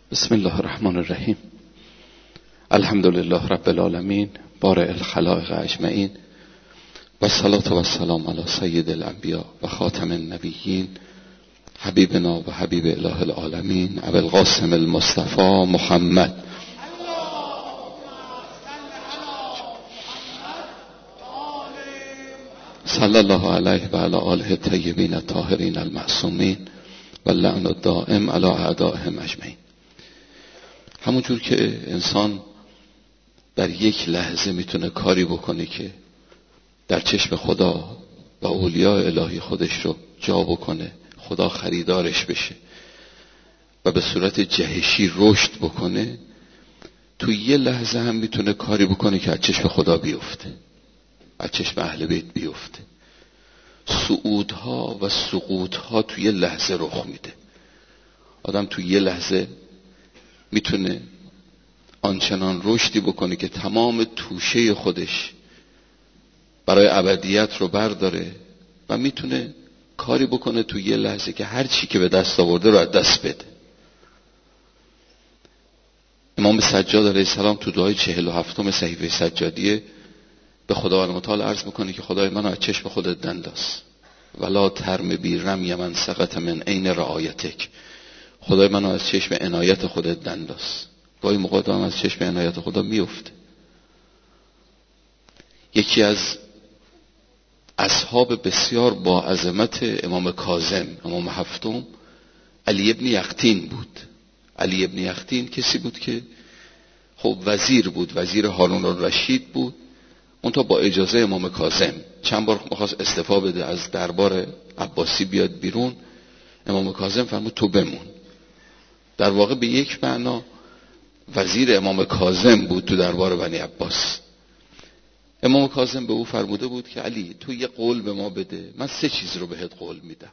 بسم الله الرحمن الرحیم. الحمد لله رب العالمین بارئ الخلائق اجمعین و الصلاة و السلام علی سید الانبیاء و خاتم النبیین حبیبنا و حبیب اله العالمین ابی القاسم المصطفى محمد صلی الله علیه و علی آله الطیبین الطاهرین المعصومین و اللعن الدائم علی اعدائهم اجمعین. همونجور که انسان در یک لحظه میتونه کاری بکنه که در چشم خدا و اولیاء الهی خودش رو جا بکنه، خدا خریدارش بشه و به صورت جهشی رشد بکنه، تو یه لحظه هم میتونه کاری بکنه که از چشم خدا بیفته، از چشم اهل بیت بیفته. صعودها و سقوطها تو یه لحظه رخ میده. آدم تو یه لحظه میتونه آنچنان رشدی بکنه که تمام توشه خودش برای ابدیت رو برداره و میتونه کاری بکنه تو یه لحظه که هر چی که به دست آورده رو از دست بده. امام سجاد علیه السلام تو دعای 47 صحیفه سجادیه به خداوند متعال عرض میکنه که خدای منو از چشم خودت دنداز ولا ترم بی رمی من سقط من عین رعایتک. خدای منو از چشم عنایت خودت دنداز. گاهی موقع هم از چشم عنایت خدا میفته. یکی از اصحاب بسیار با عظمت امام کاظم، امام هفتم، علی ابن یقطین بود. علی ابن یقطین کسی بود که خب وزیر بود، وزیر هارون الرشید بود. اون تا با اجازه امام کاظم چند بار می‌خواست استعفا بده، از دربار عباسی بیاد بیرون. امام کاظم فرمود تو بمون. در واقع به یک معنا وزیر امام کاظم بود تو دربار بنی عباس. امام کاظم به او فرموده بود که علی تو یه قول به ما بده، من 3 چیز رو بهت قول میدم.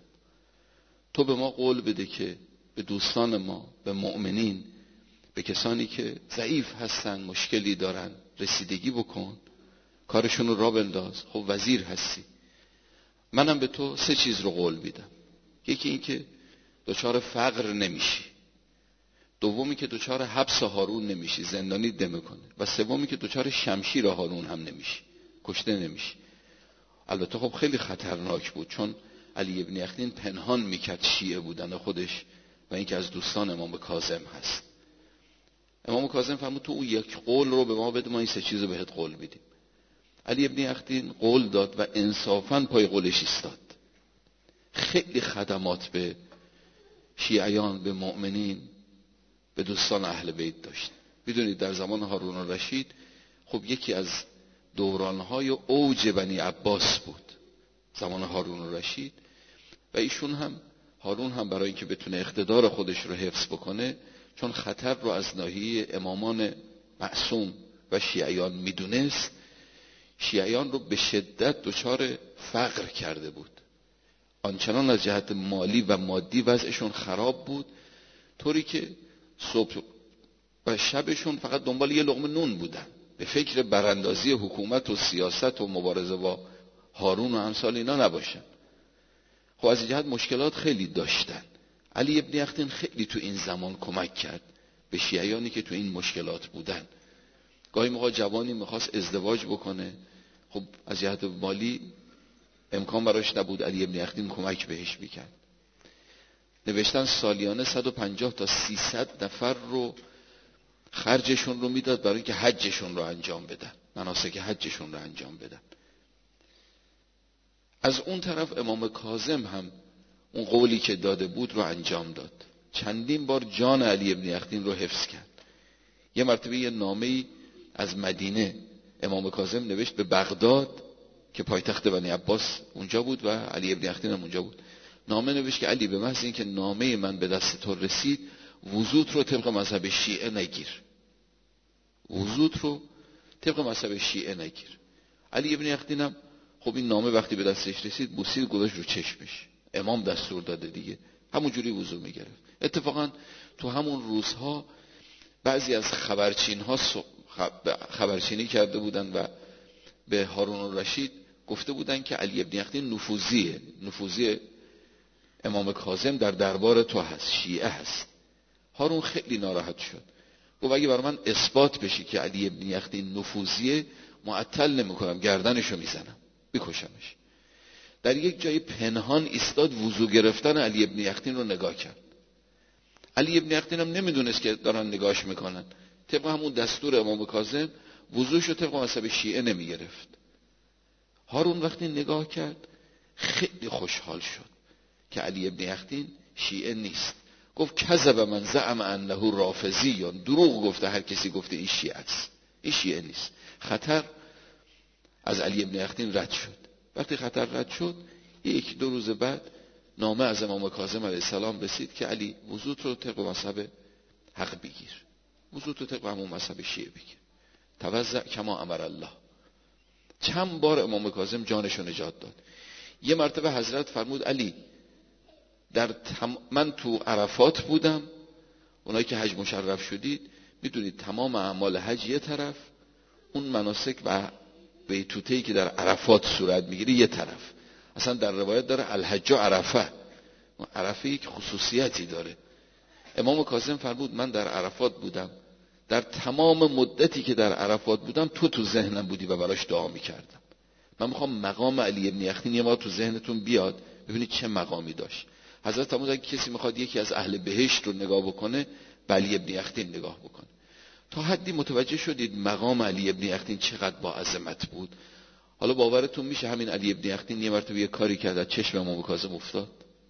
تو به ما قول بده که به دوستان ما، به مؤمنین، به کسانی که ضعیف هستن، مشکلی دارن، رسیدگی بکن، کارشون رو راه بنداز. خب وزیر هستی. منم به تو 3 چیز رو قول میدم. یکی این که دچار فقر نمیشی، دومی که دچار حبس هارون نمیشی، زندانی نمیکنه، و سومی که دچار شمشیر هارون هم نمیشی، کشته نمیشی. البته خب خیلی خطرناک بود، چون علی ابن یقطین پنهان میکرد شیعه بودن خودش و اینکه از دوستان امام کاظم هست. امام کاظم فرمود تو اون یک قول رو به ما بده، ما این 3 چیز رو بهت قول میدیم. علی ابن یقطین قول داد و انصافاً پای قولش ایستاد. خیلی خدمات به شیعیان، به مؤمنین، به دوستان اهل بیت داشت. میدونید در زمان هارون الرشید خب یکی از دورانهای اوج بنی عباس بود، زمان هارون الرشید. و ایشون هارون هم برای اینکه بتونه اقتدار خودش رو حفظ بکنه، چون خطر رو از ناحیه امامان معصوم و شیعیان میدونست، شیعیان رو به شدت دچار فقر کرده بود. آنچنان از جهت مالی و مادی وضعشون خراب بود، طوری که صبح و شبشون فقط دنبال یه لقمه نون بودن، به فکر براندازی حکومت و سیاست و مبارزه با هارون و امثال اینا نباشن. خب از این جهت مشکلات خیلی داشتن. علی ابن یقطین خیلی تو این زمان کمک کرد به شیعیانی که تو این مشکلات بودن. گاهی موقع جوانی میخواست ازدواج بکنه، خب از جهت مالی امکان براش نبود، علی ابن یقطین کمک بهش میکرد. نوشتن سالیانه 150 تا 300 نفر رو خرجشون رو میداد برای اینکه حجشون رو انجام بدن، مناسک حجشون رو انجام بدن. از اون طرف امام کاظم هم اون قولی که داده بود رو انجام داد. چندین بار جان علی ابن یقطین رو حفظ کرد. یه مرتبه یه نامه‌ای از مدینه امام کاظم نوشت به بغداد که پایتخت بنی عباس اونجا بود و علی ابن یقطین هم اونجا بود. نامه نوشت که علی به محض اینکه نامه من به دست تو رسید، وضوت رو طبق مذهب شیعه نگیر. وضوت رو طبق مذهب شیعه نگیر. علی ابن یقطین هم خب این نامه وقتی به دستش رسید بوسید، گذاشت رو چشمش. امام دستور داده دیگه، همونجوری وضو میگرفت. اتفاقا تو همون روزها بعضی از خبرچین‌ها خبرچینی کرده بودن و به هارون الرشید گفته بودن که علی ابن یقطین نفوذی امام کاظم در دربار تو هست، شیعه هست. هارون خیلی ناراحت شد. گفت اگه برای من اثبات بشی که علی ابن یختین نفوذیه، معطل نمیکنم، گردنشو میزنم، میکشمش. در یک جای پنهان ایستاد، وضو گرفتن علی ابن یختین رو نگاه کرد. علی ابن یختین هم نمیدونست که دارن نگاهش میکنن. طبق همون دستور امام کاظم وضوشو طبق مذهب شیعه نمیگرفت. هارون وقتی نگاه کرد خیلی خوشحال شد که علی ابن یختین شیعه نیست. گفت کذب من زعم انه رافضی، یا دروغ گفته هر کسی گفته این شیعه است، این شیعه نیست. خطر از علی ابن یختین رد شد. وقتی خطر رد شد، یک دو روز بعد نامه از امام کاظم علیه السلام رسید که علی وضوت رو طبق مذهب حق بگیر، وضوت رو طبق همون مذهب شیعه بگیر، توضع کما امر الله. چند بار امام کاظم جانش رو نجات داد. یه مرتبه حضرت فرمود علی من تو عرفات بودم، اونایی که حج مشرف شدید میدونید تمام اعمال حج یه طرف، اون مناسک و بیتوته‌ای که در عرفات صورت میگیره یه طرف. اصلا در روایت داره الحج عرفه، عرفه یک خصوصیتی داره. امام کاظم فرمود من در عرفات بودم، در تمام مدتی که در عرفات بودم تو ذهنم بودی و براش دعا میکردم. من میخوام مقام علی ابن یختین یه ما تو ذهنتون بیاد، ببینید چه مقامی داشت. حضرت فرمود اگه کسی میخواد یکی از اهل بهشت رو نگاه بکنه، علی ابن یختین نگاه بکنه. تا حدی متوجه شدید مقام علی ابن یختین چقدر با عظمت بود. حالا باورتون میشه همین علی ابن یختین یه مرتبه یه کاری کرد از چشم امام کاظم افتاد.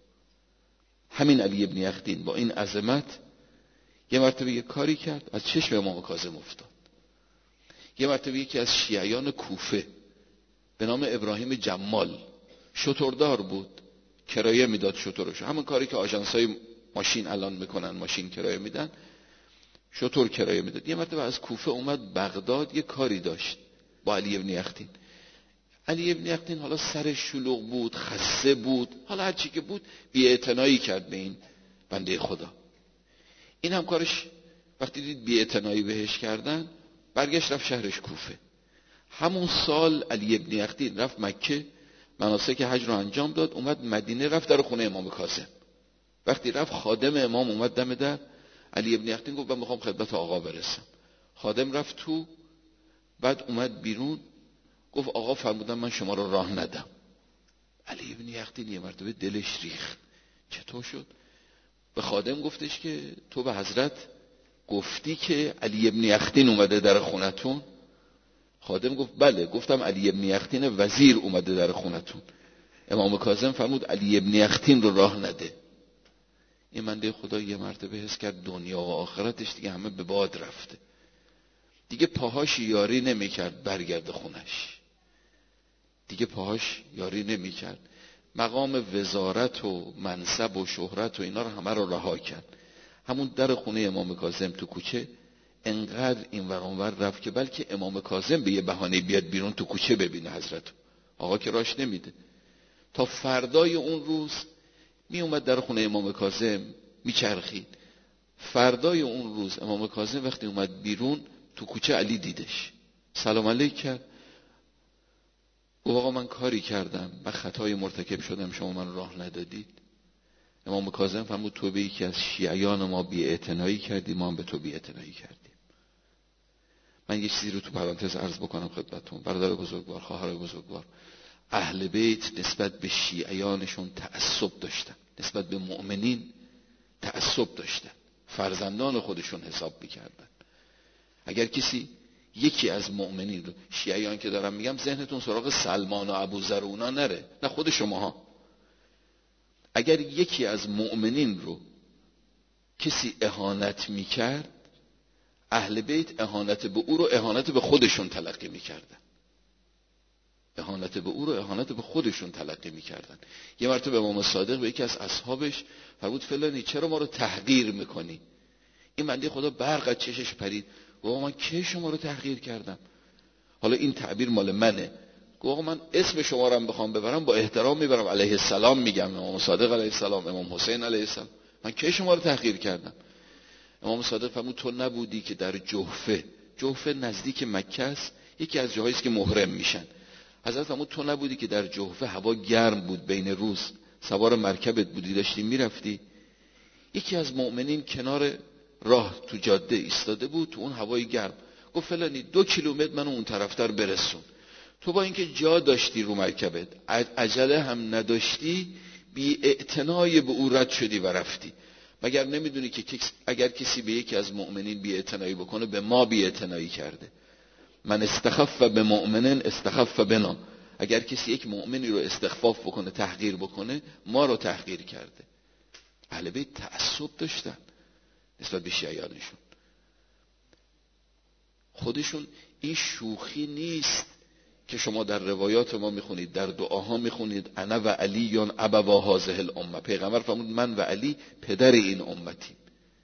همین علی ابن یختین با این عظمت یه مرتبه یه کاری کرد از چشم امام کاظم افتاد. یه مرتبه یکی از شیعیان کوفه به نام ابراهیم جمال شتردار بود، کرایه میداد شترش، همون کاری که آژانس‌های ماشین الان میکنن، ماشین کرایه میدن، شتر کرایه میداد. یه مرتبه از کوفه اومد بغداد، یه کاری داشت با علی ابن یختین. علی ابن یختین حالا سرش شلوغ بود، خسته بود، حالا هر چی که بود بی‌اعتنایی کرد به این بنده خدا. این هم کارش وقتی دید بی‌اعتنایی بهش کردن، برگشت رفت شهرش کوفه. همون سال علی ابن یختین رفت مکه، مناسک حج رو انجام داد، اومد مدینه، رفت در خونه امام کاظم. وقتی رفت خادم امام اومد دم در، علی ابن یختین گفت من میخوام خدمت آقا برسم. خادم رفت تو، بعد اومد بیرون، گفت آقا فرمودن من شما رو راه ندم. علی ابن یختین یه مرتبه دلش ریخت. چطور شد؟ به خادم گفتش که تو به حضرت گفتی که علی ابن یختین اومده در خونتون؟ خادم گفت بله، گفتم علی ابن یختین وزیر اومده در خونتون. امام کاظم فرمود علی ابن یختین رو راه نده. این بنده خدا یه مرتبه حس کرد دنیا و آخرتش دیگه همه به باد رفته، دیگه پاهاش یاری نمیکرد برگرد خونش، دیگه پاهاش یاری نمیکرد. مقام وزارت و منصب و شهرت و اینا رو همه رو رها کرد. همون در خونه امام کاظم تو کوچه انقدر این ور اون ور رفت که بلکه امام کاظم به یه بهانه بیاد بیرون تو کوچه ببینه حضرت. آقا که راش نمیده. تا فردای اون روز می اومد در خونه امام کاظم میچرخید. فردای اون روز امام کاظم وقتی اومد بیرون تو کوچه علی دیدش، سلام علیک کرد. گفت آقا من کاری کردم، من خطای مرتکب شدم، شما من راه ندادید. امام کاظم فرمود تو به یکی از شیعیان ما بی‌اعتنایی کردی، ما هم به تو بی‌اعتنایی کردیم. من یه چیزی رو تو پرانتز عرض بکنم خدمتتون. برادر بزرگوار، خواهر بزرگوار، اهل بیت نسبت به شیعیانشون تعصب داشتن، نسبت به مؤمنین تعصب داشتن، فرزندان خودشون حساب میکردن. اگر کسی یکی از مؤمنین رو، شیعیان که دارم میگم ذهنتون سراغ سلمان و ابوذر و اونا نره، نه خود شماها، اگر یکی از مؤمنین رو کسی اهانت میکرد، اهل بیت اهانت به او رو اهانت به خودشون تلقی میکردن، اهانت به او رو اهانت به خودشون تلقی میکردن. یه مرتبه امام صادق به یکی از اصحابش فرمود فلانی چرا ما رو تحقیر میکنی؟ این بنده خدا برق از چشش پرید. گفت من کی شما رو تحقیر کردم؟ حالا این تعبیر مال منه. گفت من اسم شما رو هم بخوام ببرم با احترام میبرم، علیه السلام میگم، امام صادق علیه السلام، امام حسین علیه السلام، من کی شما رو تحقیر کردم؟ امام صادق فرمود تو نبودی که در جحفه نزدیک مکه است، یکی از جاهایی است که محرم میشن. حضرت فرمود تو نبودی که در جحفه هوا گرم بود، بین روز سوار مرکبت بودی داشتی میرفتی، یکی از مؤمنین کنار راه تو جاده ایستاده بود، تو اون هوای گرم. گفت فلانی 2 کیلومتر منو اون طرفتر برسون. تو با اینکه جا داشتی رو مرکبت، عجله هم نداشتی، بی اعتنای به او رد شدی و رفتی. مگر نمیدونی که اگر کسی به یکی از مؤمنین بی اعتنایی بکنه، به ما بی اعتنایی کرده. من استخف به مؤمنین استخف بنا. اگر کسی یک مؤمنی رو استخفاف بکنه، تحقیر بکنه، ما رو تحقیر کرده. اهل بیت تعصب داشتن نسبت به شیعیانشون. خودشون این شوخی نیست که شما در روایات ما میخونید، در دعاها میخونید انا و علی ابوا هذه الامه. پیغمبر فرمود من و علی پدر این امتیم.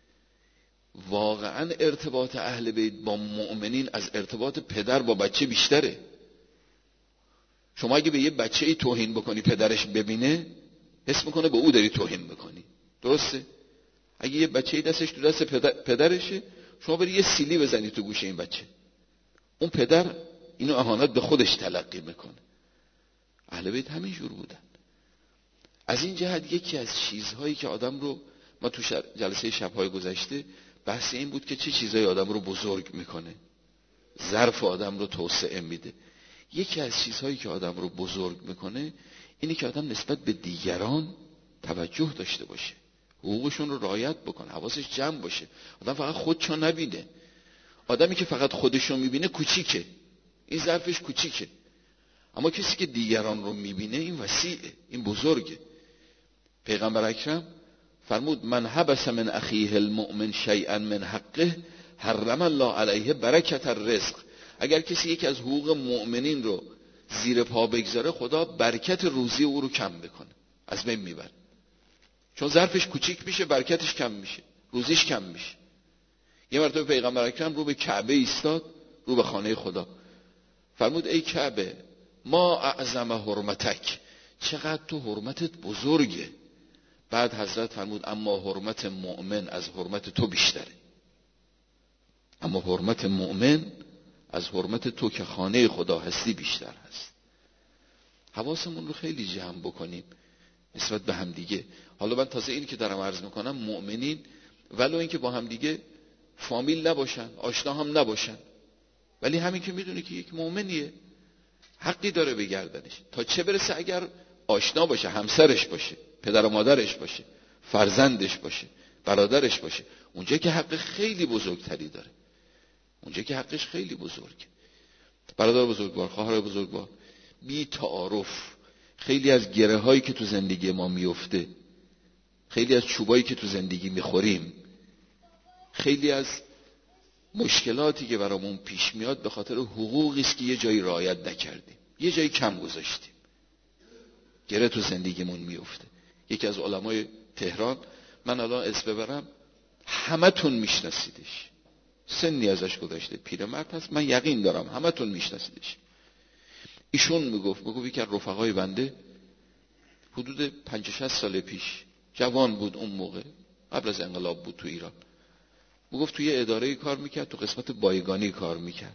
واقعا ارتباط اهل بیت با مؤمنین از ارتباط پدر با بچه بیشتره. شما اگه به یه بچه‌ای توهین بکنی، پدرش ببینه حس میکنه به او داری توهین میکنی. درسته؟ اگه یه بچه‌ای دستش تو دست پدرشه، شما بری یه سیلی بزنی تو گوش این بچه، اون پدر اینو اهانت به خودش تلقی میکنه. اهل بیت همین جور بودن. از این جهت یکی از چیزهایی که آدم رو، ما تو جلسه شب‌های گذشته بحث این بود که چه چیزهایی آدم رو بزرگ میکنه، ظرف آدم رو توسعه میده. یکی از چیزهایی که آدم رو بزرگ میکنه اینه که آدم نسبت به دیگران توجه داشته باشه، حقوقشون رو رعایت بکنه، حواسش جمع باشه. آدم فقط خودشو نبینه. آدمی که فقط خودشو میبینه کوچیکه، این ظرفش کوچیکه. اما کسی که دیگران رو میبینه این وسیعه، این بزرگه. پیغمبر اکرم فرمود من حبس من اخیه المؤمن شیئا من حقه حرم الله علیه برکت الرزق. اگر کسی یکی از حقوق مؤمنین رو زیر پا بگذاره، خدا برکت روزی او رو کم بکنه، از بین میبره. چون ظرفش کوچیک میشه، برکتش کم میشه، روزیش کم میشه. یه مرتبه پیغمبر اکرم رو به کعبه ایستاد، رو به خانه خدا، فرمود ای کعبه ما اعظم حرمتک، چقدر تو حرمتت بزرگه. بعد حضرت فرمود اما حرمت مؤمن از حرمت تو بیشتره. اما حرمت مؤمن از حرمت تو که خانه خدا هستی بیشتر هست. حواسمون رو خیلی جمع بکنیم نسبت به هم دیگه. حالا من تازه این که دارم عرض میکنم، مؤمنین ولو اینکه با هم دیگه فامیل نباشن، آشنا هم نباشن، ولی همین که میدونه که یک مؤمنیه، حقی داره به گردنش. تا چه برسه اگر آشنا باشه، همسرش باشه، پدر و مادرش باشه، فرزندش باشه، برادرش باشه، اونجا که حق خیلی بزرگتری داره، اونجا که حقش خیلی بزرگه. برادر بزرگوار، خواهر بزرگوار، بی تعارف خیلی از گره هایی که تو زندگی ما میفته، خیلی از چوبایی که تو زندگی میخوریم، خیلی از مشکلاتی که برامون پیش میاد به خاطر حقوقی است که یه جایی رعایت نکردیم، یه جایی کم گذاشتیم، گره تو زندگیمون میفته. یکی از علمای تهران، من الان اسم ببرم همتون میشناسیدش، سنی ازش گذشته، پیرمرد هست، من یقین دارم همتون میشناسیدش. ایشون میگفت یکی از رفقای بنده حدود 50-60 سال پیش، جوان بود اون موقع، قبل از انقلاب بود تو ایران، میگفت توی اداره کار میکرد، تو قسمت بایگانی کار میکرد،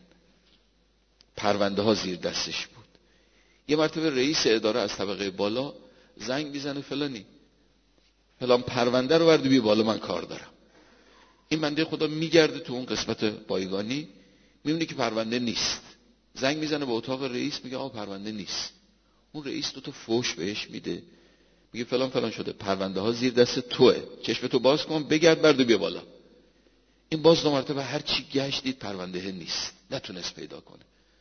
پرونده ها زیر دستش بود. یه مرتبه رئیس اداره از طبقه بالا زنگ میزنه فلانی فلان پرونده رو بردی بیا بالا من کار دارم. این بنده خدا میگرده تو اون قسمت بایگانی، میبینه که پرونده نیست. زنگ میزنه به اتاق رئیس، میگه آقا پرونده نیست. اون رئیس 2 تا فوش بهش میده، میگه فلان فلان شده، پرونده ها زیر دست توئه، چشم تو باز کن بگرد برد و بیا بالا. این باز 2 مرتبه هر چی گشت دید پرونده نیست، نتونست پیدا کنه.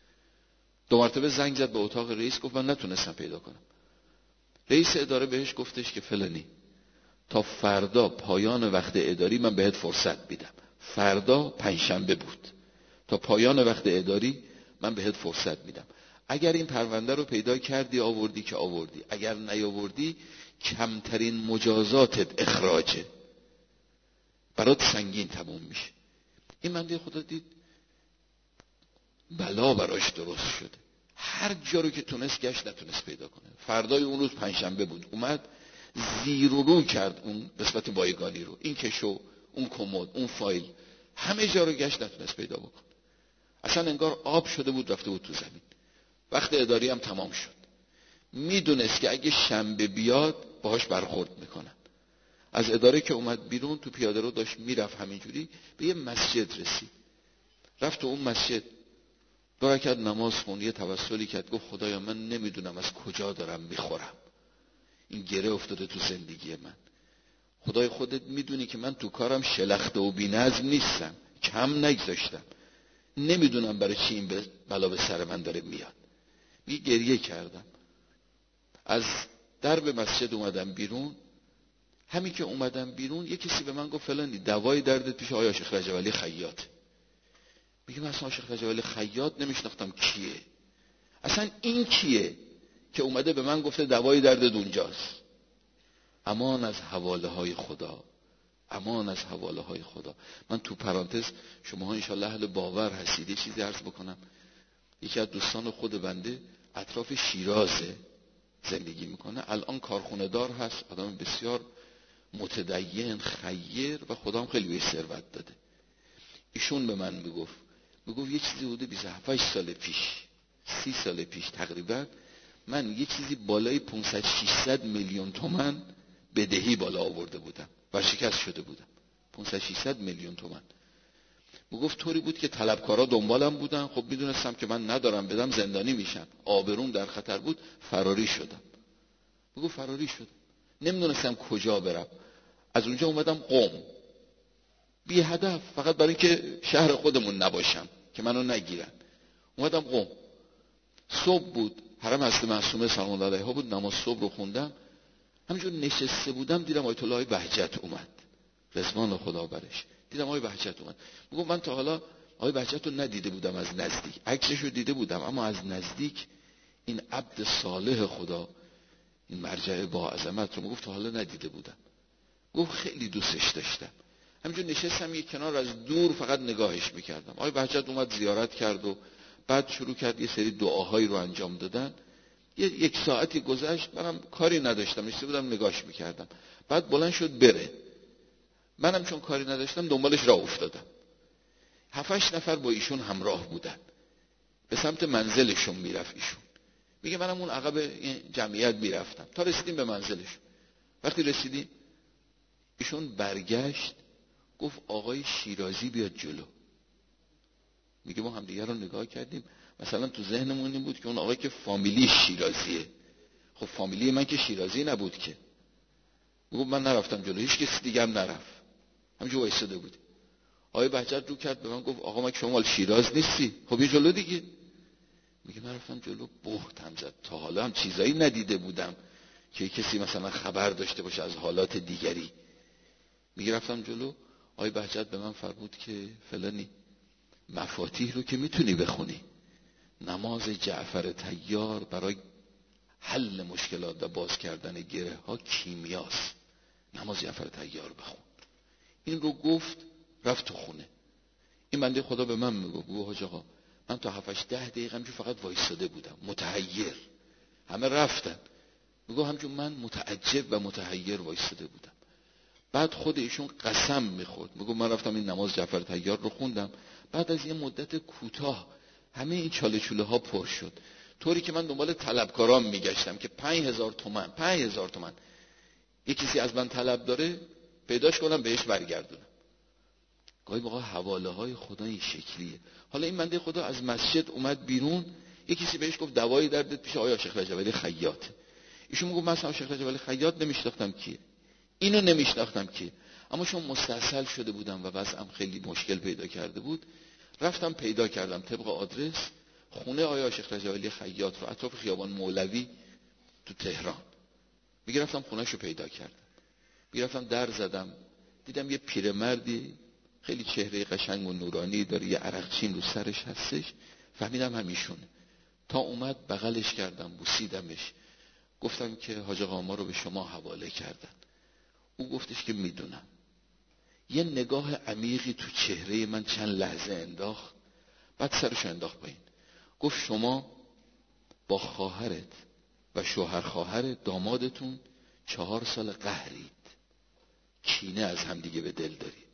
2 مرتبه زنگ زد به اتاق رئیس، گفت من نتونستم پیدا کنم. رئیس اداره بهش گفتش که فلانی تا فردا پایان وقت اداری من بهت فرصت میدم. فردا پنجشنبه بود، تا پایان وقت اداری من بهت فرصت میدم. اگر این پرونده رو پیدا کردی آوردی که آوردی، اگر نیاوردی کمترین مجازاتت اخراجه، برات سنگین تموم میشه. این بنده خدا دید بلا براش درست شده، هر جا رو که تونست گشت نتونست پیدا کنه. فردای اون روز پنجشنبه بود، اومد زیر و رو کرد اون قسمت بایگانی رو، این کشو، اون کمد، اون فایل، همه جا رو گشت نتونست پیدا بکنه. اصلا انگار آب شده بود رفته بود تو زمین. وقت اداری هم تمام شد، میدونست که اگه شنبه بیاد باهاش برخورد میکنن. از اداره که اومد بیرون تو پیاده رو داشت میرفت، همینجوری به یه مسجد رسید. رفت تو اون مسجد 2 رکعت نماز خوند، یه توسلی کرد، گفت خدایا من نمیدونم از کجا دارم میخورم، این گره افتاده تو زندگی من. خدای خودت میدونی که من تو کارم شلخته و بی‌نظم نیستم، کم نگذاشتم، نمیدونم برای چی این بلا به سر من داره میاد. گریه کردم. از درب مسجد اومدم بیرون. همین که اومدم بیرون یه کسی به من گفت فلانی دوای دردت پیش آقای شیخ رجب علی خیاط. میگم اصلا شیخ رجب علی خیاط نمیشناختم کیه، اصلا این کیه که اومده به من گفته دوای دردت اونجاست. امان از حواله های خدا، امان از حواله های خدا. من تو پرانتز، شما ها انشالله اهل باور هستید، یه چیزی عرض بکنم. یکی از دوستان خود بنده اطراف شیرازه زندگی میکنه، الان کارخونه دار هست، آدم بسیار متدین خیر و خدا هم خیلی بهش ثروت داده. ایشون به من میگفت یه چیزی بوده 27 سال پیش، 30 سال پیش تقریبا، من یه چیزی بالای 500-600 میلیون تومان بدهی بالا آورده بودم و شکست شده بودم. 500-600 میلیون تومان. میگفت طوری بود که طلبکارا دنبالم بودن، خب میدونستم که من ندارم بدم زندانی میشم، آبروم در خطر بود، فراری شدم. میگفت فراری شدم، نمیدونستم کجا برم. از اونجا اومدم قم، بی هدف، فقط برای اینکه شهر خودمون نباشم که منو نگیرن. اومدم قم. صبح بود، حرم حضرت معصومه سلام الله علیها بود، نماز صبح رو خوندم. همینجور نشسته بودم دیدم آیت الله بهجت اومد، رضوان خدا برش. دیدم آقای بهجت اومد. میگم من تا حالا آقای بهجت رو ندیده بودم از نزدیک، عکسش رو دیده بودم اما از نزدیک این عبد صالح خدا، این مرجع با عظمت رو میگفت تا حالا ندیده بودم. گفت خیلی دوستش داشتم. همینجور نشستم یک کنار از دور فقط نگاهش میکردم. آقای بهجت اومد زیارت کرد و بعد شروع کرد یه سری دعاهایی رو انجام دادن. یک ساعتی گذشت، منم کاری نداشتم، نشسته بودم نگاهش میکردم. بعد بلند شد بره، منم چون کاری نداشتم دنبالش راه افتادم. 7-8 نفر با ایشون همراه بودن، به سمت منزلشون میرفت ایشون. میگه منم اون عقب این جمعیت میرفتم تا رسیدیم به منزلشون. وقتی رسیدیم ایشون برگشت گفت آقای شیرازی بیاد جلو. میگه ما هم دیگه رو نگاه کردیم، مثلا تو ذهنمون این بود که اون آقای که فامیلی شیرازیه. خب فامیلی من که شیرازی نبود که. میگه من نرفتم جلو، هیچ کسی دیگه هم نرفت، همینجور وایساده بود. آقای بهجت رو کرد به من گفت آقا ما که شما مال شیراز نیستی، خب یه جلو دیگه. میگه من رفتم جلو، بهتم زد. تا حالا هم چیزایی ندیده بودم که کسی مثلا خبر داشته باشه از حالات دیگری. میگه رفتم جلو، آقای بهجت به من فرمود که فلانی مفاتیح رو که میتونی بخونی، نماز جعفر طیار برای حل مشکلات و باز کردن گره ها کیمیاست، نماز جعفر طیار بخون. این رو گفت، رفت تو خونه. این بنده خدا به من میگو حاج آقا من تا 7-10 دقیقه همجور فقط وایساده بودم متحیر، همه رفتن. میگو همجور من متعجب و متحیر وایساده بودم. بعد خود ایشون قسم میخورد، میگو من رفتم این نماز جعفر طیار رو خوندم. بعد از یه مدت کوتاه همه این چاله چوله ها پر شد، طوری که من دنبال طلبکاران میگشتم که 5000 تومان یک کسی از من طلب داره پیداش کنم بهش برگردونم. گاهی موقع حواله های خدا این شکلیه. حالا این بنده خدا از مسجد اومد بیرون، یک کسی بهش گفت دوای دردت پیش آقای شیخ رجب علی خیاط. ایشون میگه من اصلا شیخ رجب علی خیاط نمیشناختم کیه، اینو نمیشناختم کیه، اما چون مستاصل شده بودم و وضعم خیلی مشکل پیدا کرده بود، رفتم پیدا کردم طبق آدرس خونه آقای شیخ رجب علی خیاط رو اطراف خیابان مولوی تو تهران. میگه رفتم خونه‌شو پیدا کردم، میرفتم در زدم، دیدم یه پیرمردی خیلی چهره قشنگ و نورانی داره، یه عرقچین رو سرش هستش، فهمیدم همیشونه. تا اومد بغلش کردم، بوسیدمش، گفتم که حاج آقا ما رو به شما حواله کردن. او گفتش که میدونم. یه نگاه عمیقی تو چهره من چند لحظه انداخت، بعد سرش انداخت پایین. گفت شما با خواهرت و شوهر خواهر دامادتون 4 سال قهرید، کینه از هم دیگه به دل دارید.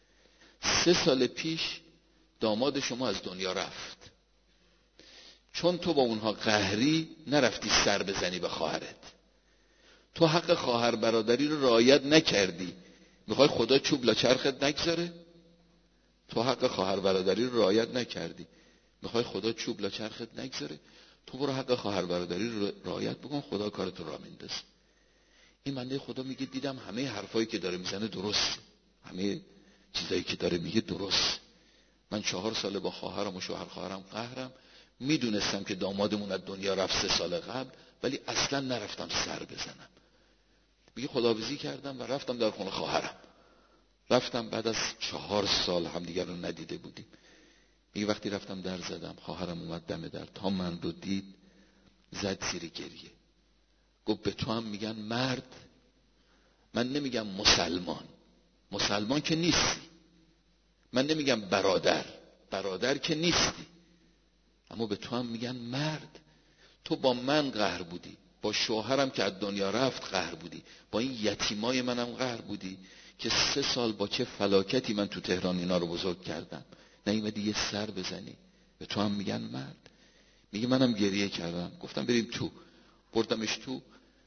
3 سال پیش داماد شما از دنیا رفت، چون تو با اونها قهری نرفتی سر بزنی به خواهرت، تو حق خواهر برادری رو رعایت نکردی، میخوای خدا چوب لاچرخت نگذاره؟ تو حق خواهر برادری رو رعایت نکردی، میخوای خدا چوب لاچرخت نگذاره؟ تو برو حق خواهر برادری رو رعایت بکن، خدا کارتو راه میندازه. این بنده خدا میگه دیدم همه حرفایی که داره میزنه درست، همه چیزایی که داره میگه درست. من 4 ساله با خواهرم و شوهر خواهرم قهرم، میدونستم که دامادمون از دنیا رفت 3 سال قبل، ولی اصلا نرفتم سر بزنم. میگه خداحافظی کردم و رفتم در خونه خواهرم. رفتم بعد از 4 سال همدیگر رو ندیده بودیم. میگه وقتی رفتم در زدم، خواهرم اومد دم در، تا من رو دید زد زیر گریه. گفت به تو هم میگن مرد؟ من نمیگم مسلمان، مسلمان که نیستی. من نمیگم برادر، برادر که نیستی. اما به تو هم میگن مرد. تو با من قهر بودی، با شوهرم که از دنیا رفت قهر بودی، با این یتیمای منم قهر بودی که 3 سال با چه فلاکتی من تو تهران اینا رو بزرگ کردم، نیومدی یه سر بزنی. به تو هم میگن مرد. میگه منم گریه کردم، گفتم بریم تو. بردمش تو،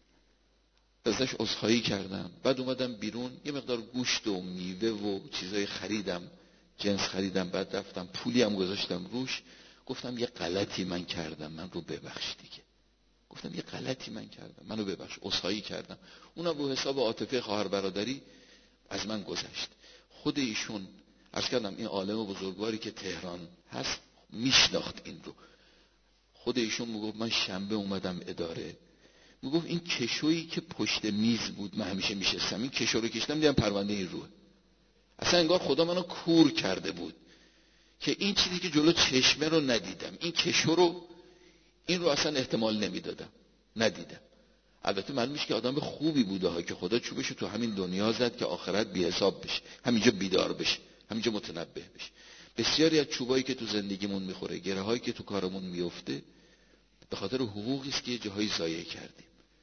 ازش عذرخواهی کردم. بعد اومدم بیرون، یه مقدار گوشت و میوه و چیزای خریدم، جنس خریدم. بعد رفتم پولی هم گذاشتم روش. گفتم یه غلطی من کردم، من رو ببخش دیگه. گفتم یه غلطی من کردم، منو ببخش. عذرخواهی کردم. اونم رو حساب عاطفه خواهر برادری از من گذشت. خود ایشون عرض کردم این عالم بزرگواری که تهران هست میشناخت این رو. خود ایشون میگفت من شنبه اومدم اداره، میگفت این کشویی که پشت میز بود من همیشه میشستم، این کشو رو کشیدم دیدم پرونده این روه. اصلا انگار خدا منو کور کرده بود که این چیزی که جلو چشمه رو ندیدم، این کشو رو، این رو اصلا احتمال نمیدادم، ندیدم. البته معلوم میشه که آدم خوبی بوده ها که خدا چوبشو تو همین دنیا زد که آخرت بی حساب بشه، همینجا بیدار بشه، همینجا متنبه بشه. بسیاری از چوبایی که تو زندگیمون میخوره، گره هایی که تو کارمون میفته، به خاطر حقوقی است که یه جاهایی ضایع کردیم.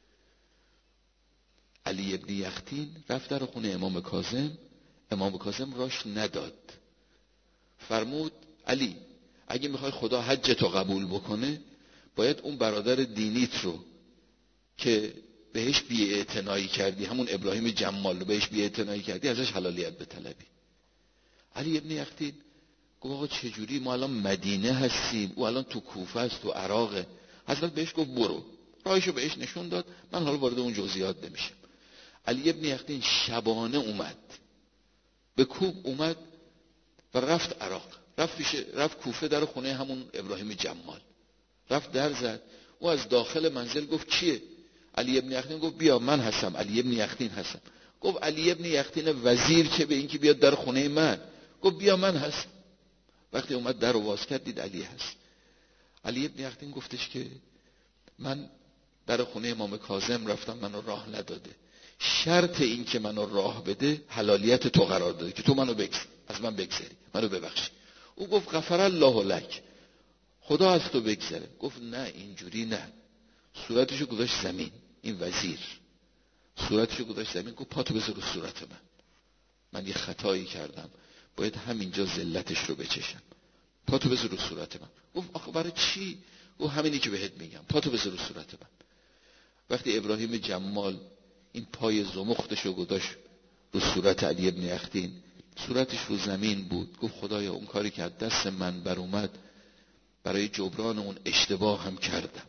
علی ابن یختین رفت در خونه امام کاظم، امام کاظم راش نداد. فرمود علی اگه میخوای خدا حج تو قبول بکنه، باید اون برادر دینیت رو که بهش بی‌اعتنایی کردی، همون ابراهیم جمال رو بهش بی‌اعتنایی کردی، ازش حلالیت بطلبی. علی ابن یختین گفت آقا چجوری؟ ما الان مدینه هستیم، او الان تو کوفه است، تو عراقه. حضرت بهش گفت برو، راهشو بهش نشون داد. من حالا وارد اون جزئیات نمیشم. علی ابن یختین شبانه اومد، به کوب اومد و رفت عراق، رفت کوفه، در خونه همون ابراهیم جمال رفت در زد. او از داخل منزل گفت کیه؟ علی ابن یختین گفت بیا من هستم، علی ابن یختین هستم. گفت علی ابن یختین وزیر چه به این که بیاد در خونه من؟ گفت بیا من هستم. وقتی اومد در رو باز کرد دید علی هست. علی ابن یختین گفتش که من در خونه امام کاظم رفتم، منو راه نداده، شرط این که منو راه بده حلالیت تو قرار داده که تو منو از من بگذری، منو ببخشی. او گفت غفر الله لک، خدا از تو بگذره. گفت نه اینجوری نه. صورتشو گذاشت زمین، این وزیر صورتشو گذاشت زمین، گفت پاتو بذار رو صورت من یه خطایی کردم، باید همینجا ذلتش رو بچشم، پاتو بذار رو صورت من. گفت آخه برای چی؟ گفت همینی که بهت میگم، پاتو بذار رو صورت من. وقتی ابراهیم جمال این پای زمختش رو گذاشت رو صورت علی ابن یختین، صورتش رو زمین بود. گفت خدایا اون کاری که از دست من بر اومد برای جبران اون اشتباه هم کردم،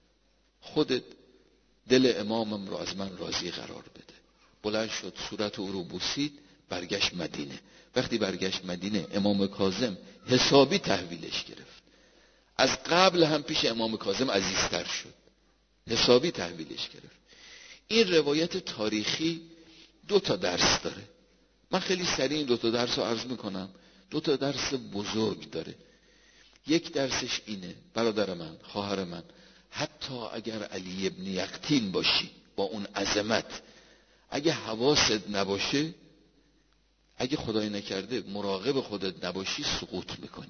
خودت دل امامم رو از من راضی قرار بده. بلند شد، صورت او رو بوسید، برگشت مدینه. وقتی برگشت مدینه امام کاظم حسابی تحویلش گرفت، از قبل هم پیش امام کاظم عزیزتر شد، حسابی تحویلش گرفت. این روایت تاریخی 2 تا درس داره. من خیلی سریع این 2 تا درس رو عرض میکنم. 2 تا درس بزرگ داره. یک درسش اینه برادر من، خواهر من، حتی اگر علی ابن یختین باشی با اون عظمت، اگه حواست نباشه، اگه خدای نکرده مراقب خودت نباشی، سقوط میکنی.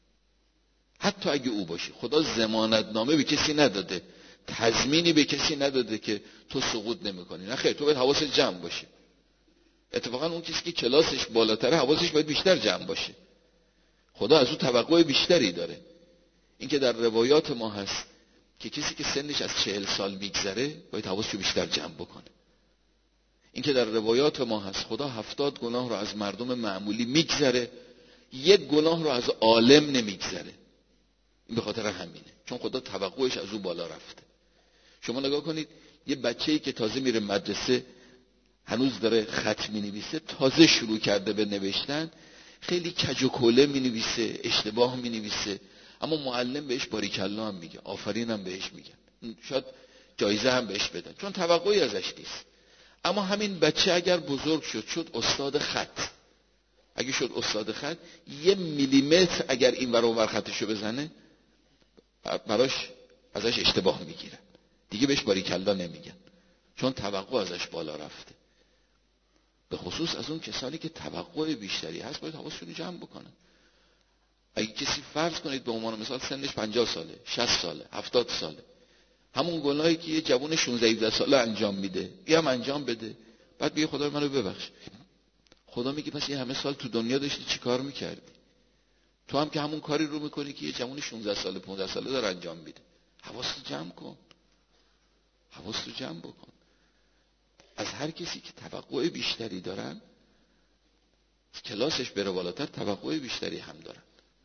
حتی اگه او باشی، خدا ضمانت نامه به کسی نداده، تضمینی به کسی نداده که تو سقوط نمیکنی. نه خیر، تو باید حواست جمع باشه. اتفاقا اون کسی که کلاسش بالاتره حواسش باید بیشتر جمع باشه. خدا از او توقع بیشتری داره. این که در روایات ما هست که کسی که سنش از 40 سال میگذره باید حواسشو بیشتر جمع بکنه. این که در روایات ما هست خدا 70 گناه رو از مردم معمولی میگذره، یک گناه رو از عالم نمیگذره. این به خاطر همینه، چون خدا توقعش از او بالا رفته. شما نگاه کنید یه بچه‌ای که تازه میره مدرسه، هنوز داره خط مینویسه، تازه شروع کرده به نوشتن، خیلی کج و کوله مینویسه، اشتباه مینویسه، اما معلم بهش باریکلا هم میگه، آفرین هم بهش میگه، شاید جایزه هم بهش بدن، چون توقعی ازش نیست. اما همین بچه اگر بزرگ شد استاد خط، اگه شد استاد خط، 1 میلیمتر اگر این ور اون ور خطشو بزنه براش ازش اشتباه میگیرن، دیگه بهش باریکلا نمیگن، چون توقع ازش بالا رفته. به خصوص از اون کسانی که توقع بیشتری هست باید حواسشون رو جمع بکنن. اگه کسی فرض کنید به عنوان مثال سنش 50 ساله، 60 ساله، 70 ساله، همون گناهی که یه جوون 16-17 ساله انجام میده هم انجام بده، بعد بگه خدا منو ببخش. خدا میگه پس این همه سال تو دنیا داشتی چی کار میکردی؟ تو هم که همون کاری رو میکنی که یه جوون 16 ساله 15 ساله داره انجام میده. حواستو جمع کن، حواستو جمع بکن. از هر کسی که توقع بیشتری دارن، کلاسش بره بالاتر، توقع بیشتری هم دارن.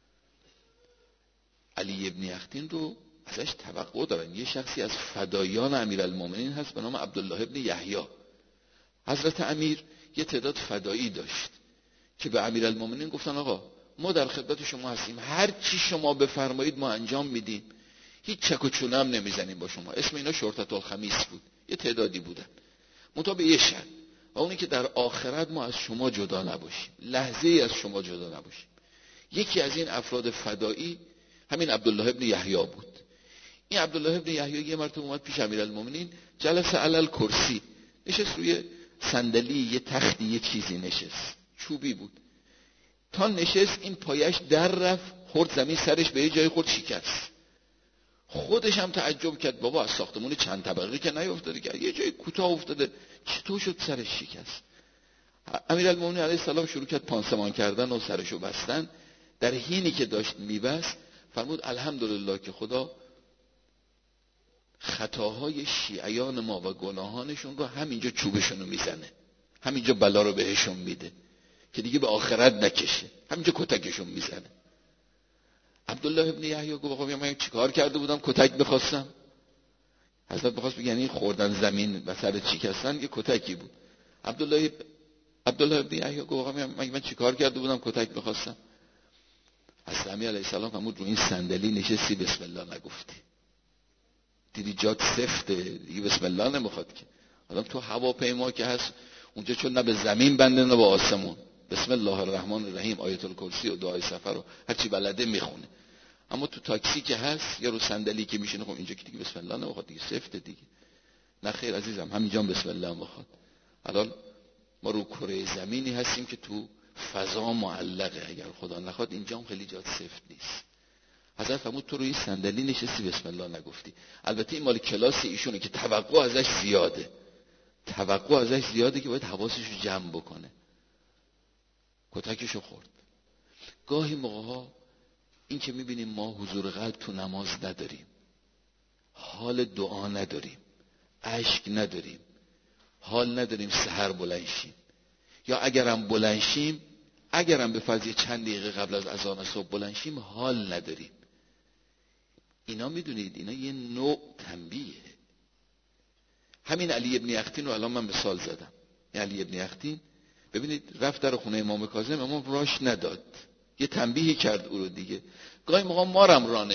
علی ابن یختین رو ازش توقع دارن. یه شخصی از فدایان امیرالمومنین هست به نام عبدالله ابن یحیی. حضرت امیر یه تعداد فدایی داشت که به امیرالمومنین گفتن آقا ما در خدمت شما هستیم، هر چی شما بفرمایید ما انجام میدیم، هیچ چک و چونه هم نمیزنیم با شما. اسم اینا شرطة الخمیس بود، یه تعدادی بودن، منتها به یه شرط، و اونی که در آخرت ما از شما جدا نباشیم، لحظه ای از شما جدا نباشیم. یکی از این افراد فدایی همین عبدالله ابن یحیی بود. این عبدالله ابن یحیی یه مرتبه اومد پیش امیرالمومنین، جلس علی الکرسی، نشست روی صندلی، یه تختی، یه چیزی نشست، چوبی بود. تا نشست این پایش در رفت، خورد زمین، سرش به یه جای خورد شکست. خودش هم تعجب کرد، بابا از ساختمون چند طبقه که نیافتاده که یه جای کوتاه افتاده، چطور شد سرش شکست؟ امیرالمومنین علیه السلام شروع کرد پانسمان کردن و سرشو بستن. در حینی که داشت میبست فرمود الحمدلله که خدا خطاهای شیعیان ما و گناهانشون رو همینجا چوبشونو میزنه، همینجا بلا رو بهشون میده که دیگه به آخرت نکشه، همینجا کتکشون میزنه. عبدالله ابن یحیی گفت آقا من چیکار کرده بودم کتک بخواستم؟ حضرت بخواست بگه یعنی خوردن زمین و سر شکستن یه کتکی بود. عبدالله ابن یحیی گفت آقا من چیکار کرده بودم کتک بخواستم؟ حضرت امیر علیه السلام فرمود رو این صندلی نشستی بسم الله نگفتی، دیدی جات سفته دیگه بسم الله نمیخواد که. آدم تو هواپیما که هست اونجا چون نه به زمین بنده نه به آسمون، بسم الله الرحمن الرحیم، آیت الکرسی و دعای سفر رو هرچی بلده میخونه. اما تو تاکسی که هست یا رو صندلی که میشینه، خب اینجا که دیگه بسم الله نمیخواد دیگه، سفته دیگه. نه خیر عزیزم، همینجا بسم الله میخواد. الان ما رو کره زمینی هستیم که تو فضا معلقه، اگر خدا نخواد اینجا هم خیلی جات سفت نیست. حضرت فرمود تو روی صندلی نشستی بسم الله نگفتی. البته این مال کلاس ایشونه که توقع ازش زیاده، توقع ازش زیاده که باید حواسش رو جمع بکنه. کتکشو خورد. گاهی موقع‌ها این که میبینیم ما حضور قلب تو نماز نداریم، حال دعا نداریم، اشک نداریم، حال نداریم سحر بلند شیم، یا اگرم بلند شیم، اگرم به فرض چند دقیقه قبل از اذان صبح بلند شیم، حال نداریم. اینا میدونید اینا یه نوع تنبیهه. همین علی ابن یختین رو الان من مثال زدم. علی ابن یختین ببینید رفت در خونه امام کاظم، امام راش نداد، یه تنبیهی کرد او رو دیگه. گاهی موقع مارم را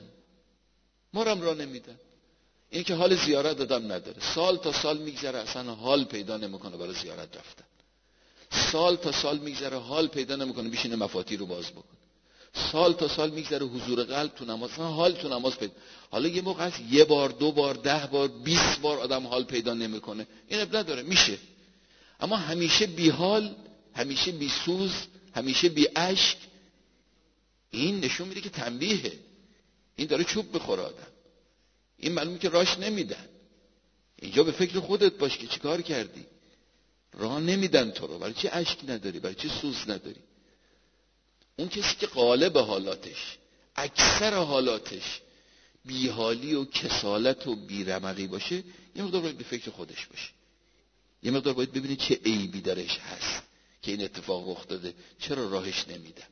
نمیدن. این که حال زیارت دادم نداره، سال تا سال میگذره اصلا حال پیدا نمیکنه برای زیارت رفتن، سال تا سال میگذره حال پیدا نمیکنه بشینه مفاتیح رو باز بکنه، سال تا سال میگذره حضور قلب تو نماز، حال تو نماز پیدا. حالا یه موقع هست یه بار، 2 بار، 10 بار، 20 بار آدم حال پیدا نمیکنه، این اب نداره، میشه. اما همیشه بی حال، همیشه بی سوز، همیشه بی اشک، این نشون میده که تنبیهه، این داره چوب بخوره آدم. این معلومه که راش نمیدن. اینجا به فکر خودت باش که چیکار کردی. راه نمیدن تو رو، برای چی اشک نداری، برای چی سوز نداری. اون کسی که غالب حالاتش، اکثر حالاتش بیحالی و کسالت و بیرمقی باشه، یه مقدار باید به فکر خودش باشه، یه مقدار باید ببینه چه عیبی درش هست که این اتفاق رخ داده، چرا راهش نمیدن.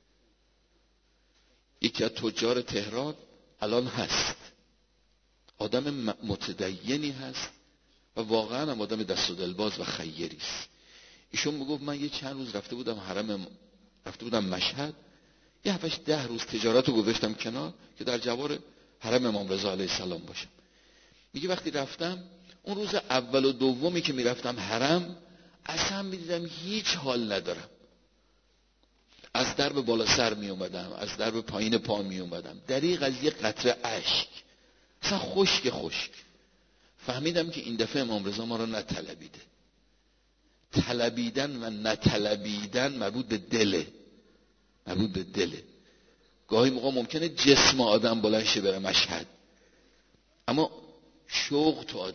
یکی از تجار تهران الان هست، آدم متدینی هست و واقعا هم آدم دست و دلباز و خیری است. ایشون میگفت من یه چند روز رفته بودم مشهد، یه 7-10 روز تجارت رو گذاشتم کنار که در جوار حرم امام رضا علیه السلام باشم. میگه وقتی رفتم اون روز اول و دومی که میرفتم حرم اصلا میدیدم هیچ حال ندارم، از درب بالا سر می اومدم، از درب پایین پا می اومدم، دریغ از یه قطره اشک، اصلا خشک. فهمیدم که این دفعه امام رضا ما رو نطلبیده. طلبیدن و نطلبیدن مربوط به دله. گاهی موقع ممکنه جسم آدم بلند شه بره مشهد، اما شوق تو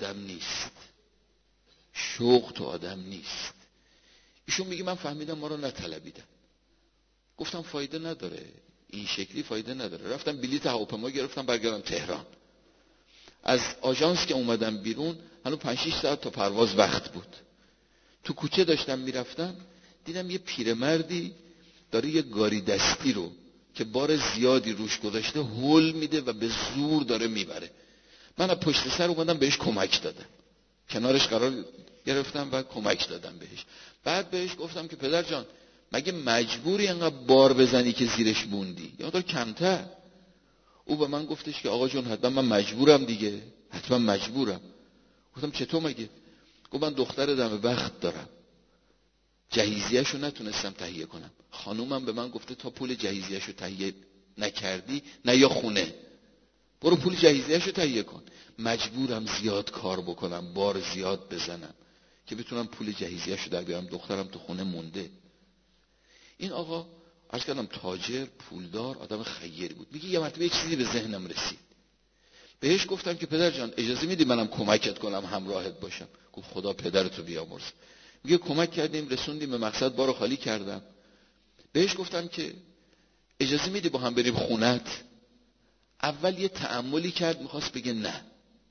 آدم نیست. ایشون میگه من فهمیدم ما رو نطلبیدن. گفتم فایده نداره، این شکلی فایده نداره. رفتم بلیط هواپیما گرفتم برگردم تهران. از آژانس که اومدم بیرون هنوز 5-6 ساعت تا پرواز وقت بود. تو کوچه داشتم میرفتم، دیدم یه پیرمردی داره یه گاری دستی رو که بار زیادی روش گذاشته هول میده و به زور داره میبره. من از پشت سر اومدم بهش کمک دادم، کنارش قرار گرفتم و کمک دادم بهش. بعد بهش گفتم که پدر جان مگه مجبوری انقدر بار بزنی که زیرش موندی؟ یا مقدار کمتر. او به من گفتش که آقا جون حتما من مجبورم دیگه، حتما مجبورم. گفتم چطور مگه؟ گفت من دختر دم وقت دارم، جهیزیه‌شو نتونستم تهیه کنم. خانومم به من گفته تا پول جهیزیه‌شو تهیه نکردی نه یا خونه، برو پول جهیزیه‌شو تهیه کن. مجبورم زیاد کار بکنم، بار زیاد بزنم که بتونم پول جهیزیه‌شو در بیارم. دخترم تو خونه مونده. این آقا عرض کردم تاجر، پولدار، آدم خیری بود. میگه یه مرتبه یه چیزی به ذهنم رسید. بهش گفتم که پدر جان اجازه میدی منم کمکت کنم، همراهت باشم؟ گفت خدا پدرتو بیامرز. میگه کمک کردیم، رسوندیم به مقصد، بارو خالی کردم. بهش گفتم که اجازه میدی با هم بریم خونت؟ اول یه تأملی کرد، میخواست بگه نه.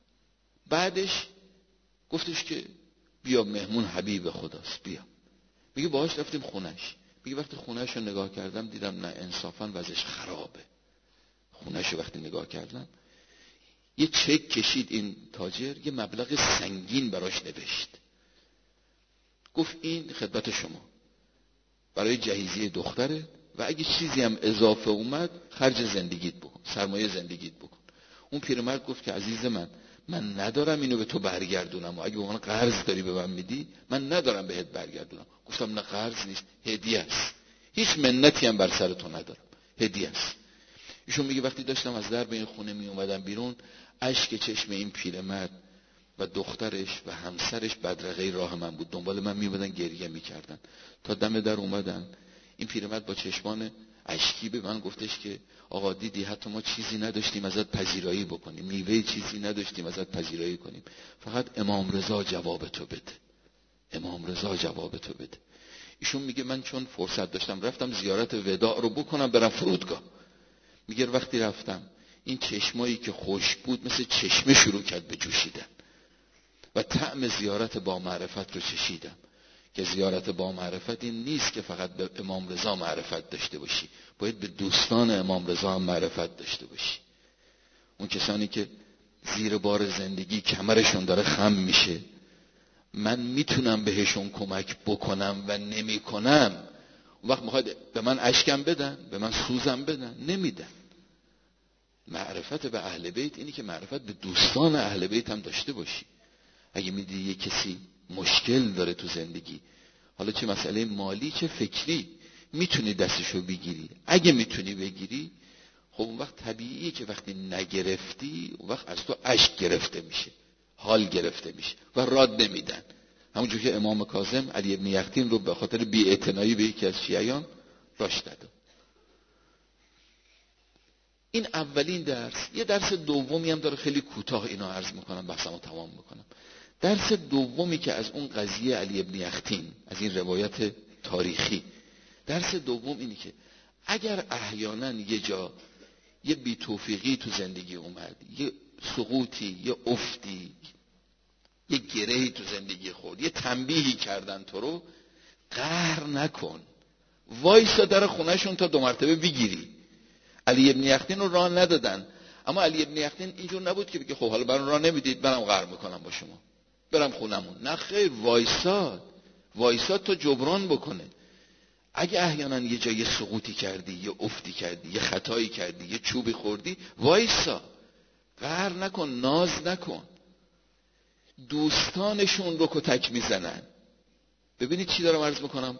بعدش گفتش که بیا مهمون حبیب خداست، بیا. میگه باهاش رفتیم خونش. میگه وقتی خونش رو نگاه کردم دیدم نه انصافا وضعش خرابه. خونش رو وقتی نگاه کردم یه چک کشید این تاجر، یه مبلغ سنگین براش نوشت. گفت این خدمت شما برای جهیزیه دختره و اگه چیزی هم اضافه اومد خرج زندگیت بکن، سرمایه زندگیت بکن. اون پیرمرد گفت که عزیز من ندارم اینو به تو برگردونم و اگه واقعا قرض داری به من میدی من ندارم بهت برگردونم. گفتم نه قرض نیست، هدیه است، هیچ منتی هم بر سر تو ندارم، هدیه است. ایشون میگه وقتی داشتم از درب این خونه می اومدم بیرون، اشک چشم این پیرمرد و دخترش و همسرش بدرقه راه من بود، دنبال من میومدن گریه میکردن. تا دم در اومدن، این پیرمرد با چشمان اشکی به من گفتش که آقا دیدی حتی ما چیزی نداشتیم ازت پذیرایی بکنیم، میوه چیزی نداشتیم ازت پذیرایی کنیم، فقط امام رضا جواب تو بده، امام رضا جواب تو بده. ایشون میگه من چون فرصت داشتم رفتم زیارت وداع رو بکنم برم فرودگاه. میگه وقتی رفتم این چشمایی که خشک بود مثل چشمه شروع کرد به جوشیدن و طعم زیارت با معرفت رو چشیدم که زیارت با معرفت این نیست که فقط به امام رضا معرفت داشته باشی، باید به دوستان امام رضا هم معرفت داشته باشی. اون کسانی که زیر بار زندگی کمرشون داره خم میشه، من میتونم بهشون کمک بکنم و نمی کنم، اون وقت میخواد به من اشکم بدن، به من سوزم بدن، نمیدن. معرفت به اهل بیت اینی که معرفت به دوستان اهل بیت هم داشته باشی. اگه میدی یه کسی مشکل داره تو زندگی، حالا چه مسئله مالی چه فکری، میتونی دستشو بگیری، اگه میتونی بگیری، خب اون وقت طبیعیه که وقتی نگرفتی اون وقت از تو اشک گرفته میشه، حال گرفته میشه و راد نمیدن. همونجور که امام کاظم علی ابن یقطین رو به خاطر بی‌اعتنایی به یکی از شیعیان راش داد. این اولین درس. یه درس دومی هم داره، خیلی کوتاه اینو عرض میکنم بحثمو تمام میکنم. درس دومی که از اون قضیه علی ابن یقطین، از این روایت تاریخی، درس دوم اینی که اگر احیانا یه جا یه بی‌توفیقی تو زندگی اومد، یه سقوطی، یه افتی، یه گرهی تو زندگی خورد، یه تنبیهی کردن تو رو، قهر نکن، وایسا در خونهشون تا 2 مرتبه بگیری. علی ابن یقطین رو راه ندادن، اما علی ابن یقطین اینجور نبود که بگه خب حالا برام راه نمیدید، برام قهر میکنم با شما، برم خونمون. نه خیر، وایساد تا جبران بکنه. اگه احیانا یه جایی سقوطی کردی، یه افتی کردی، یه خطایی کردی، یه چوبی خوردی، وایسا، قهر نکن، ناز نکن. دوستانشون رو کتک میزنن. ببینید چی دارم عرض میکنم.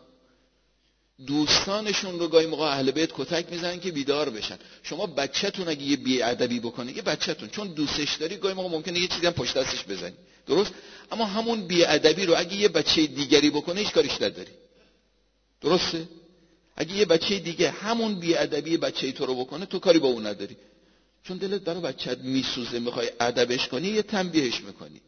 دوستانشون رو گاهی موقع اهل بیت کتک میزنن که بیدار بشن. شما بچه‌تون اگه یه بی‌ادبی بکنه، یه بچه‌تون چون دوستش داری گاهی موقع ممکنه یه چیزی هم پشت دستش بزنی، درست؟ اما همون بی‌ادبی رو اگه یه بچه دیگری بکنه هیچ کاریش نداری، درسته؟ اگه یه بچه دیگه همون بی‌ادبی بچه تو رو بکنه، تو کاری با اون نداری، چون دلت برای بچه‌ت میسوزه، میخوای ادبش کنی، یه تنبیهش میکنی.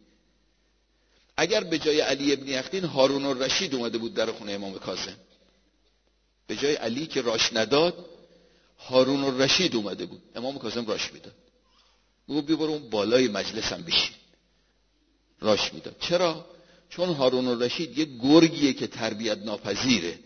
اگر به جای علی ابن یقطین هارون الرشید اومده بود در خونه امام کاظم، به جای علی که راش نداد، هارون الرشید اومده بود، امام کاظم راش میداد. میگه بیا برو اون بالای مجلسم بشین، راش میداد. چرا؟ چون هارون الرشید یه گرگیه که تربیت ناپذیره،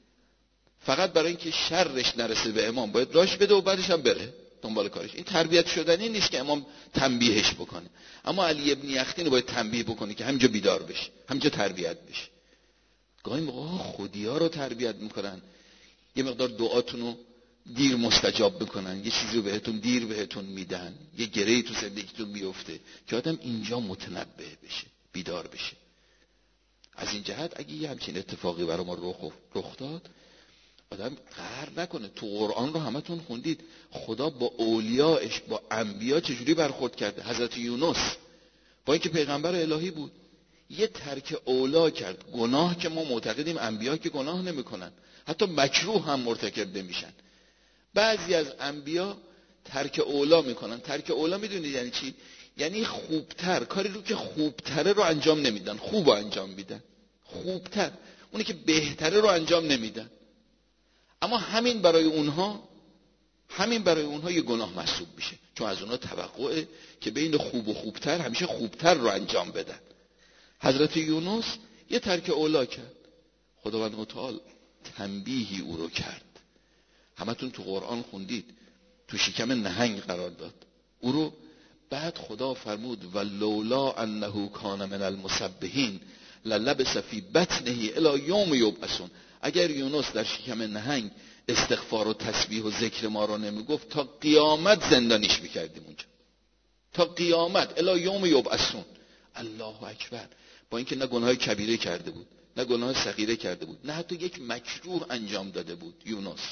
فقط برای اینکه شرش نرسه به امام باید راش بده و بعدش هم بره دنبال کارش. این تربیت شدنی نیست که امام تنبیهش بکنه. اما علی ابن یقطین رو باید تنبیه بکنه که همینجا بیدار بشه، همینجا تربیت بشه. گاهی موقع خودیا رو تربیت میکنن، یه مقدار دعاتون رو دیر مستجاب میکنن، یه چیزی رو بهتون دیر بهتون میدن، یه گرهی تو زندگیتون میفته که آدم اینجا متنبه بشه، بیدار بشه. از این جهت اگه یه همچین اتفاقی برای ما رخ داد، آدم قهر نکنه. تو قرآن رو همتون خوندید، خدا با اولیاءش، با انبیا چجوری برخورد کرده. حضرت یونس با اینکه پیغمبر الهی بود، یه ترک اولا کرد. گناه که ما معتقدیم انبیا که گناه نمیکنن، حتی مکروه هم مرتکب نمیشن. بعضی از انبیا ترک اولا میکنن. ترک اولا میدونید یعنی چی؟ یعنی خوبتر، کاری رو که خوبتره رو انجام نمیدن، خوب رو انجام میدن. خوبتر، اونی که بهتره رو انجام نمیدن. اما همین برای اونها یه گناه محسوب میشه، چون از اونها توقعه که بین خوب و خوبتر همیشه خوبتر رو انجام بدن. حضرت یونس یه ترک اولا کرد، خداوند متعال تنبیهی او رو کرد. همتون تو قرآن خوندید، تو شکم نهنگ قرار داد او رو. بعد خدا فرمود و لولا انه کان من المسبحین للبث فی بطنه الی یوم یبعثون. اگر یونس در شکم نهنگ استغفار و تسبیح و ذکر ما رو نمیگفت، تا قیامت زندانیش میکردیم اونجا، تا قیامت، الی یوم یبعثون. الله اکبر. با اینکه نه گناه کبیره کرده بود، نه گناه صغیره کرده بود، نه حتی یک مکروه انجام داده بود یونس.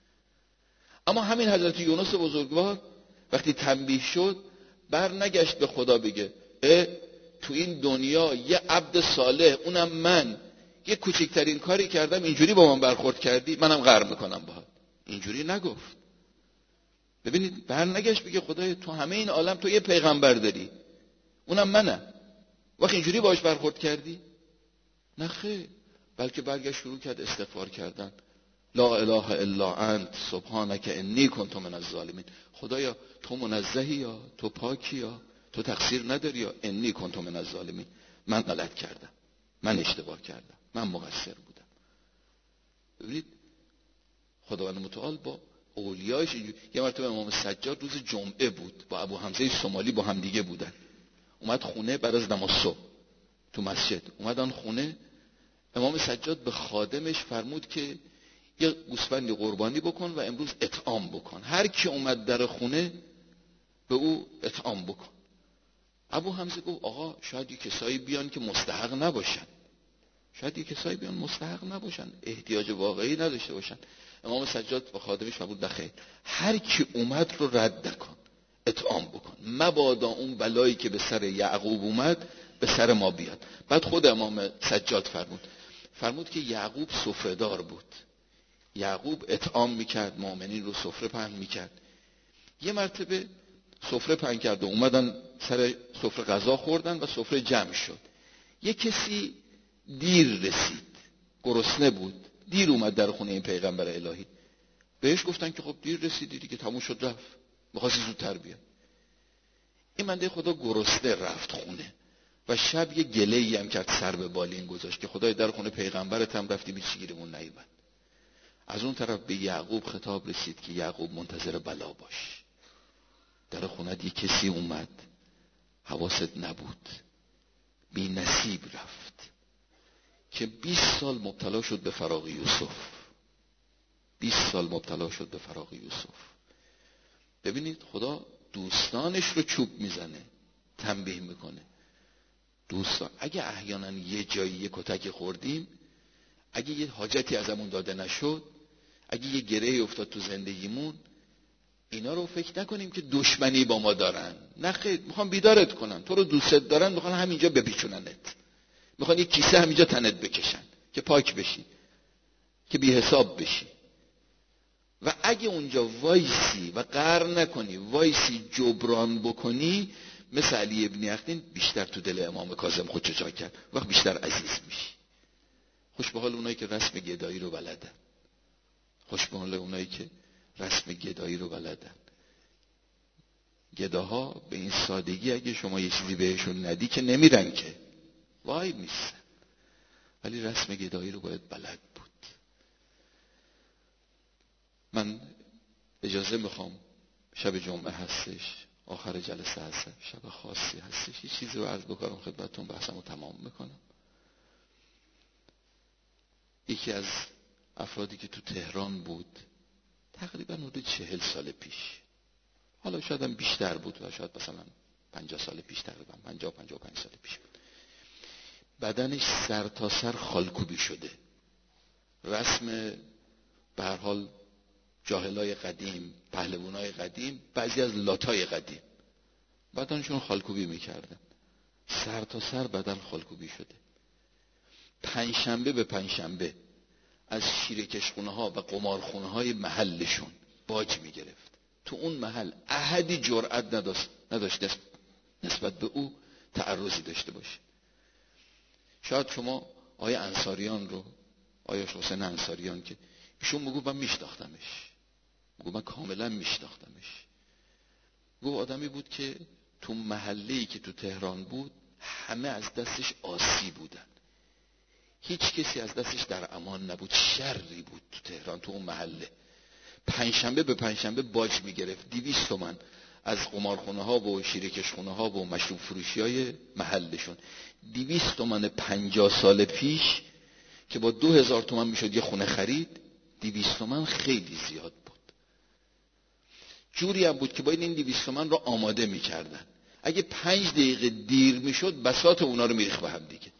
اما همین حضرت یونس بزرگوار وقتی تنبیه شد، بر نگشت به خدا بگه تو این دنیا یه عبد صالح، اونم من، یه کوچکترین کاری کردم اینجوری با من برخورد کردی، منم قهر میکنم باهات. اینجوری نگفت. ببینید، بر نگشت بگه خدای تو همه این عالم تو یه پیغمبر داری، اونم منم، وقتی اینجوری باهاش برخورد کردی؟ نه خیر، بلکه برگشت شروع کرد استغفار کردن. لا اله الا انت سبحانک انی کنت من الظالمین. خدایا تو منزهی، یا تو پاکی، یا تو تقصیر نداری، یا انی کنت من الظالمین. من غلط کردم، من اشتباه کردم، من مقصر بودم. ببینید خداوند متعال با اولیاش اینجوری. یه مرتبه امام سجاد روز جمعه بود، با ابو حمزه سومالی با هم دیگه بودن. اومد خونه بعد از نماز صبح تو مسجد، اومدن خونه. امام سجاد به خادمش فرمود که یه گوسفندی قربانی بکن و امروز اطعام بکن، هر کی اومد در خونه به او اطعام بکن. ابو حمزه گفت آقا شاید یه کسایی بیان که مستحق نباشن، احتیاج واقعی نداشته باشن. امام سجاد به خادمش فرمود نخیر، هر کی اومد رو رد نکن، اطعام بکن، مبادا اون بلایی که به سر یعقوب اومد به سر ما بیاد. بعد خود امام سجاد فرمود که یعقوب سفره‌دار بود، یعقوب اطعام میکرد، مؤمنین رو سفره پهن میکرد. یه مرتبه سفره پهن کرد و اومدن سر سفره غذا خوردن و سفره جمع شد. یه کسی دیر رسید، گرسنه بود، دیر اومد در خونه این پیغمبر الهی. بهش گفتن که خب دیر رسیدی دیگه، تموم شد رفت. می‌خواستی زودتر بیای. این بنده خدا گرسنه رفت خونه و شب یه گله‌ای هم کرد، سر به بالین گذاشت که خدای در خونه پیغمبرت هم رفتیم هیچ گیرمون نیومد. از اون طرف به یعقوب خطاب رسید که یعقوب منتظر بلا باش. در خونت یه کسی اومد، حواست نبود، بی نصیب رفت که 20 سال مبتلا شد به فراق یوسف. 20 سال مبتلا شد به فراق یوسف. ببینید خدا دوستانش رو چوب میزنه، تنبیه میکنه. دوستان اگه احیانا یه جایی یه کتک خوردیم، اگه یه حاجتی ازمون داده نشد، اگه یه گره افتاد تو زندگیمون، اینا رو فکر نکنیم که دشمنی با ما دارن. نه خیر، میخوان بیدارت کنن، تو رو دوست دارن، میخوان همینجا بپیچوننت، میخوان یه کیسه همینجا تنت بکشن که پاک بشی، که بی حساب بشی. و اگه اونجا وایسی و قهر نکنی، وایسی جبران بکنی، مثل علی ابن یقطین بیشتر تو دل امام کاظم خودشو جا کرد، وقت بیشتر عزیز میشی. خوش به حال اونایی که رسم گدایی رو بلدن. خوش به حال اونایی که رسم گدایی رو بلدن. گداها به این سادگی اگه شما یه چیزی بهشون ندی که نمیرن، که وای میسن. ولی رسم گدایی رو باید بلد بود. من اجازه میخوام، شب جمعه هستش، آخر جلسه هست، شب خاصی هستش، یه چیزی رو عرض بکنم خدمتتون، بحثم رو تمام میکنم. یکی از افرادی که تو تهران بود تقریبا حدود 40 سال پیش، حالا شاید هم بیشتر بود و شاید مثلا 50 سال پیش، تقریبا 55 سال پیش بود، بدنش سر تا سر خالکوبی شده. رسم به هر حال جاهلای قدیم، پهلوانای قدیم، بعضی از لاتای قدیم بدنشون خالکوبی میکردن، سر تا سر بدن خالکوبی شده. پنجشنبه به پنجشنبه از شیرکشخونه ها و قمارخونه های محلشون باج میگرفت. تو اون محل احدی جرأت نداشت نسبت به او تعرضی داشته باشه. شاید شما آیه انصاریان رو، آیه حسین انصاریان، که ایشون بگو من میشناختمش، بگو من کاملا میشناختمش، بگو آدمی بود که تو محله‌ای که تو تهران بود همه از دستش آسی بودن، هیچ کسی از دستش در امان نبود، شری بود تو تهران، تو اون محله. پنجشنبه به پنجشنبه باج میگرفت 200 تومن از قمارخونه ها و شیرکشخونه ها و مشروب فروشی های محلشون. 200 تومن 50 سال پیش که با 2000 تومن میشد یه خونه خرید، 200 تومن خیلی زیاد بود. جوری هم بود که باید این 200 تومن رو آماده میکردن، اگه 5 دقیقه دیر میشد بساط اونا رو میریخت به هم دیگه.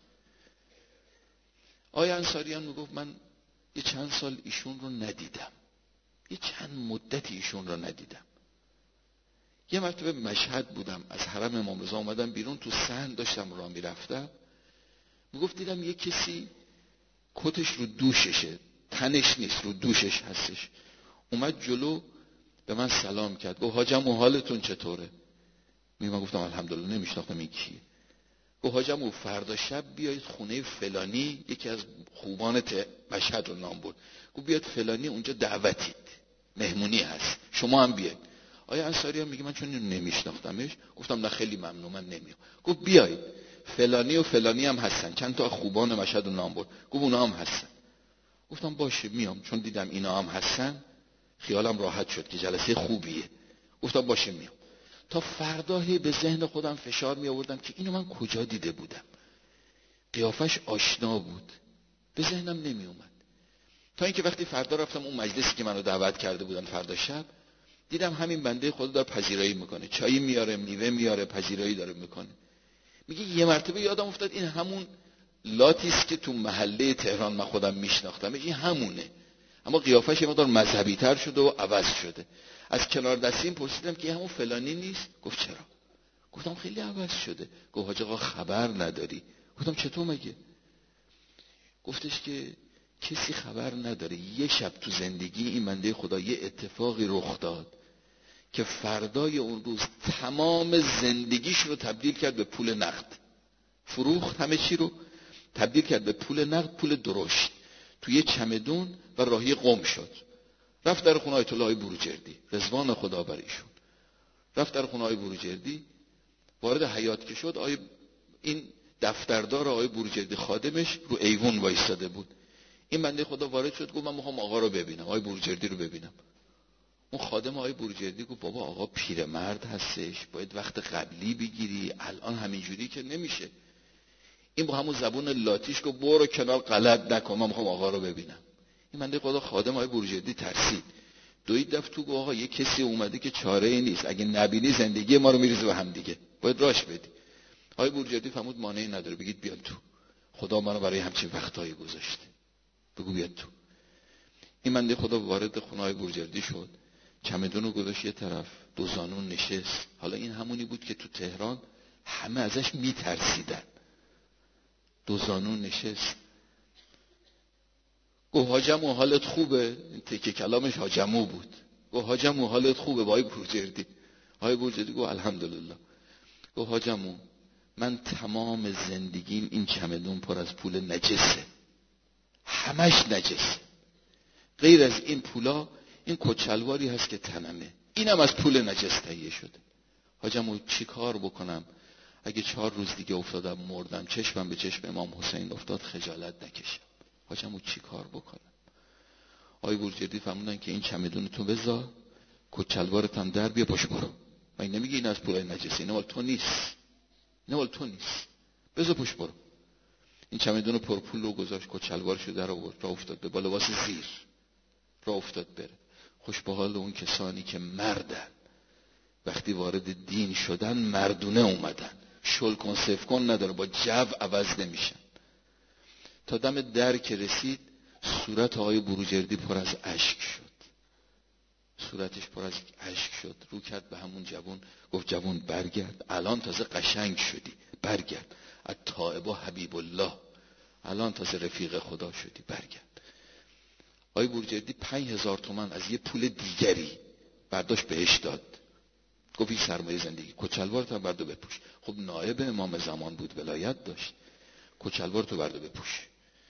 آیا انصاریان میگفت من یه چند سال ایشون رو ندیدم، یه چند مدتی ایشون رو ندیدم. یه مرتبه مشهد بودم، از حرم امام رضا اومدم بیرون، تو صحن داشتم راه میرفتم، میگفت دیدم یه کسی کتش رو دوششه، تنش نیست، رو دوشش هستش. اومد جلو به من سلام کرد، گفت حاجم و حالتون چطوره؟ من گفتم الحمدلله، نمیشناختم این کیه. گفت حاجم و فردا شب بیایید خونه فلانی، یکی از خوبان مشهد رو نام برد، گفت بیاید فلانی اونجا دعوتید، مهمونی هست، شما هم بیاید. آیا انصاریان میگه من چون نمیشناختمش، گفتم نه خیلی ممنون، من نمیام. گفت بیاید فلانی و فلانی هم هستن، چند تا خوبان مشهد رو نام برد، گفت اونا هم هستن. گفتم باشه میام، چون دیدم اینا هم هستن خیالم راحت شد که جلسه خوبیه. گفتم باشه میام. تا فردا به ذهن خودم فشار می آوردم که اینو من کجا دیده بودم، قیافش آشنا بود، به ذهنم نمی اومد. تا اینکه وقتی فردا رفتم اون مجلسی که منو دعوت کرده بودن فردا شب، دیدم همین بنده خدا داره پذیرایی میکنه، چایی میاره، میوه میاره، پذیرایی داره میکنه. میگه یه مرتبه یادم افتاد این همون لاتی است که تو محله تهران من خودم میشناختم، این همونه، اما قیافش یه مقدار مذهبی تر شده و عوض شده. از کنار دستیم پرسیدم که همون فلانی نیست؟ گفت چرا؟ گفتم خیلی عوض شده. گفت حاج آقا خبر نداری؟ گفتم چطور مگه؟ گفتش که کسی خبر نداره یه شب تو زندگی این بنده خدا یه اتفاقی رخ داد که فردای اون روز تمام زندگیش رو تبدیل کرد به پول نقد، فروخت همه چی رو تبدیل کرد به پول نقد، پول درشت، توی چمدون و راهی قم شد. رفت در خونه آیت الله بروجردی رضوان خدا بر ایشون، رفت در خونه آقای بروجردی، وارد حیاط که شد، این دفتردار آقای بروجردی خادمش رو ایوون وایساده بود. این بنده خدا وارد شد، گفت من میخوام آقا رو ببینم، آقای بروجردی رو ببینم. اون خادم آقای بروجردی گفت بابا آقا پیرمرد هستش، باید وقت قبلی بگیری، الان همینجوری که نمیشه. این با همون زبون لاتیش گفت برو کنار، غلط نکن، من میخوام آقا رو ببینم. این بنده خدا خادم آقای بروجردی ترسید، دوید رفت تو، گفت آقا یه کسی اومده که چاره ای نیست، اگه نبینی زندگی ما رو میریزه به هم دیگه، باید راش بدی. آقای بروجردی فرمود مانعی نداره، بگید بیاد تو، خدا منو برای همچین وقتایی گذاشته، بگو بیاد تو. این بنده خدا وارد خونه آقای بروجردی شد، چمدون رو گذاشت یه طرف، دو زانو نشست. حالا این همونی بود که تو تهران همه ازش میترسیدن. دو زانو نشست، گفت حاجمو حالت خوبه؟ تکه کلامش حاجمو بود. گفت حاجمو حالت خوبه؟ با آقای بروجردی. آقای بروجردی گفت الحمدلله. گفت حاجمو من تمام زندگیم این چمدون پر از پول نجسه، همش نجسه، غیر از این پولا این کچلواری هست که تنمه، اینم از پول نجس تهیه شده. حاجمو چی کار بکنم؟ اگه 4 روز دیگه افتادم مردم، چشمم به چشم امام حسین افتاد، خجالت نکشم. حاجمو چی کار بکنم؟ آقای بروجردی فرمودن که این چمدون تو بذار، کچلوارت هم در بیا، پاش برو. من نمیگه این از پول نجس، این مال تو نیست، این مال تو نیست، بذار پاش برو. این چمدون پرپول رو گذاشت، کچلوارشو در آورد، راه افتاد به بالا، لباس زیر راه افتاد بره. خوش به حال اون کسانی که مردن، وقتی وارد دین شدن مردونه اومدن، شل کن صف کن نداره، با جو عوض نمیشن. تا دم در که رسید، صورت آقای بروجردی پر از اشک شد، صورتش پر از اشک شد. رو کرد به همون جوون، گفت جوون برگرد، الان تازه قشنگ شدی، برگرد. التائب حبیب الله، الان تازه رفیق خدا شدی، برگرد. آقای بروجردی 5000 تومان از یه پول دیگری برداشت بهش داد، گفت این سرمایه زندگی، کچلوارت هم بردو بپوش. خب نایب امام زمان بود، ولایت داشت، کچلوارتو بردو بپوش.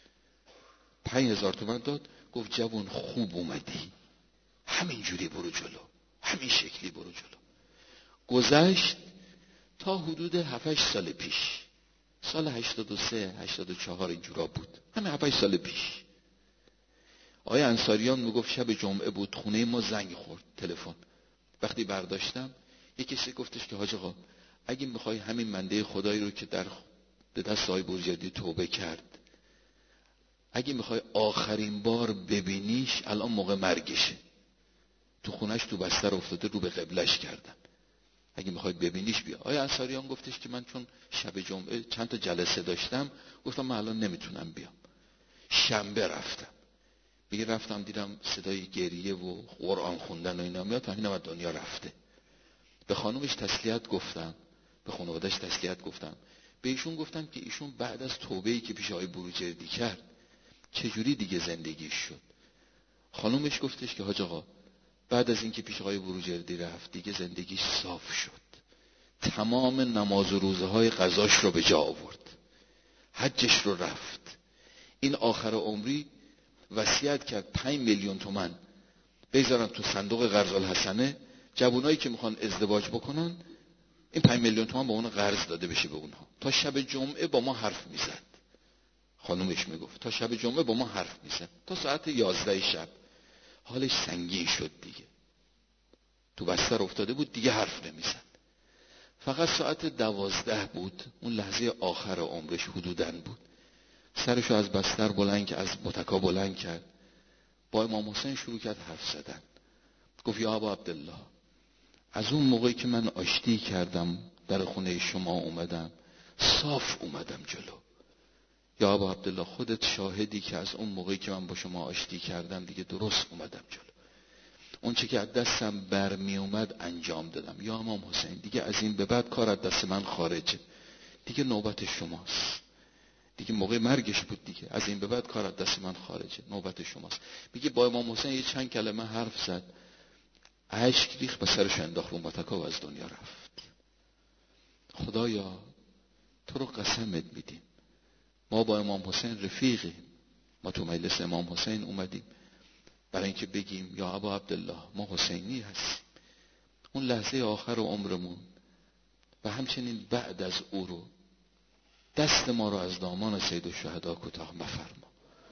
5000 تومان داد، گفت جوون خوب اومدی، همینجوری برو جلو، همین شکلی برو جلو. گذشت تا حدود 7-8 سال پیش، سال 83 84 اینجورا بود، همین 7-8 سال پیش. آقای انصاریان میگفت شب جمعه بود، خونه ما زنگ خورد، تلفن. وقتی برداشتم یکی کسی گفتش که حاج آقا اگه میخوای همین منده خدایی رو که در دست آقای بروجردی توبه کرد، اگه میخوای آخرین بار ببینیش، الان موقع مرگشه، تو خونش تو بستر افتاده، رو به قبلش کردن، اگه میخوای ببینیش بیا. آقای انصاریان گفتش که من چون شب جمعه چند تا جلسه داشتم، گفتم من الان نمیتونم بیام. شنبه رفتم، میگه رفتم دیدم صدای گریه و قرآن خوندن و اینا میاد، فهمیدم از دنیا رفته. به خانومش تسلیت گفتم، به خانواده‌اش تسلیت گفتم، به ایشون گفتم که ایشون بعد از توبه‌ای که پیش آقای بروجردی کرد چجوری دیگه زندگیش شد. خانومش گفتش که حاج آقا بعد از اینکه پیش آقای بروجردی رفت دیگه زندگیش صاف شد، تمام نماز و روزه‌های قضاش رو به جا آورد، حجش رو رفت. این آخر عمری وصیت کرد 5 میلیون تومان بذارن تو صندوق قرض الحسنه، جوانایی که میخوان ازدواج بکنن این 5 میلیون تومان با اون قرض داده بشه به اونها. تا شب جمعه با ما حرف میزد، خانومش میگفت تا شب جمعه با ما حرف میزد، تا ساعت 11 شب حالش سنگین شد دیگه، تو بستر افتاده بود دیگه حرف نمیزد. فقط ساعت 12 بود، اون لحظه آخر عمرش حدوداً بود، سرشو از بستر بلند کرد، از متکا بلند کرد، با امام حسین شروع کرد حرف زدن. گفت یا ابا عبدالله، از اون موقعی که من آشتی کردم در خونه شما اومدم، صاف اومدم جلو. یا ابا عبدالله خودت شاهدی که از اون موقعی که من با شما آشتی کردم دیگه درست اومدم جلو، اون چه که از دستم برمی اومد انجام دادم. یا امام حسین دیگه از این به بعد کار از دست من خارجه، دیگه نوبت شماست، دیگه موقع مرگش بود دیگه، از این به بعد کار از دست من خارجه، نوبت شماست. میگه با امام حسین یه چند کلمه حرف زد، اشک ریخت به سرش انداخت رو متکا و از دنیا رفت. خدایا تو رو قسمت میدیم، ما با امام حسین رفیقیم، ما تو مجلس امام حسین اومدیم برای اینکه بگیم یا ابا عبدالله ما حسینی هستیم. اون اون لحظه آخر عمرمون و همچنین بعد از او رو دست ما رو از دامان سید الشهدا کوتاه مفرما.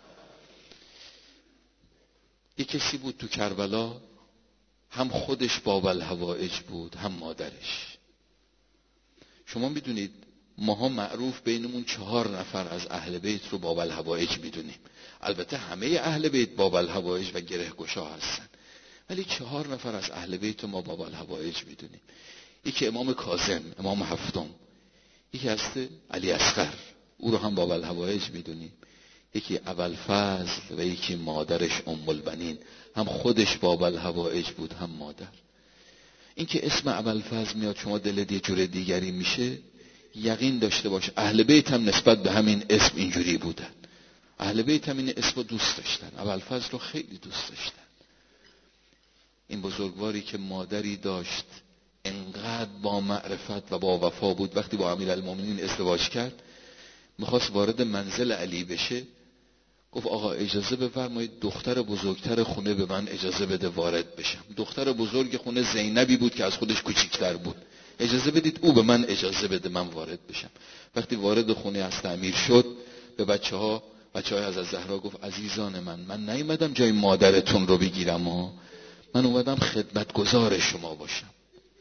یک کسی بود تو کربلا، هم خودش باب الحوائج بود هم مادرش. شما میدونید ماها معروف بینمون 4 نفر از اهل بیت رو باب الحوائج میدونیم. البته همه اهل بیت باب الحوائج و گره گشا هستن، ولی 4 نفر از اهل بیت ما باب الحوائج میدونیم. یکی امام کاظم، امام هفتم. یکی هست علی اصغر، او رو هم باب الحوائج میدونیم. یکی ابوالفضل و یکی مادرش ام البنین، هم خودش باب الحوائج بود هم مادر. این که اسم ابوالفضل میاد شما دلت یه جور دیگری میشه، یقین داشته باش اهل بیت هم نسبت به همین اسم اینجوری بودن. اهل بیت هم این اسم رو دوست داشتن، ابوالفضل رو خیلی دوست داشتن. این بزرگواری که مادری داشت انقدر با معرفت و با وفا بود، وقتی با امیرالمومنین ازدواج کرد میخواست وارد منزل علی بشه، گفت آقا اجازه بفرمایید دختر بزرگتر خونه به من اجازه بده وارد بشم. دختر بزرگ خونه زینبی بود که از خودش کوچیکتر بود. اجازه بدید او به من اجازه بده من وارد بشم. وقتی وارد خونه از امیر شد به بچه‌های حضرت زهرا گفت عزیزان من نیومدم جای مادرتون رو بگیرم من اومدم خدمتگزار شما باشم.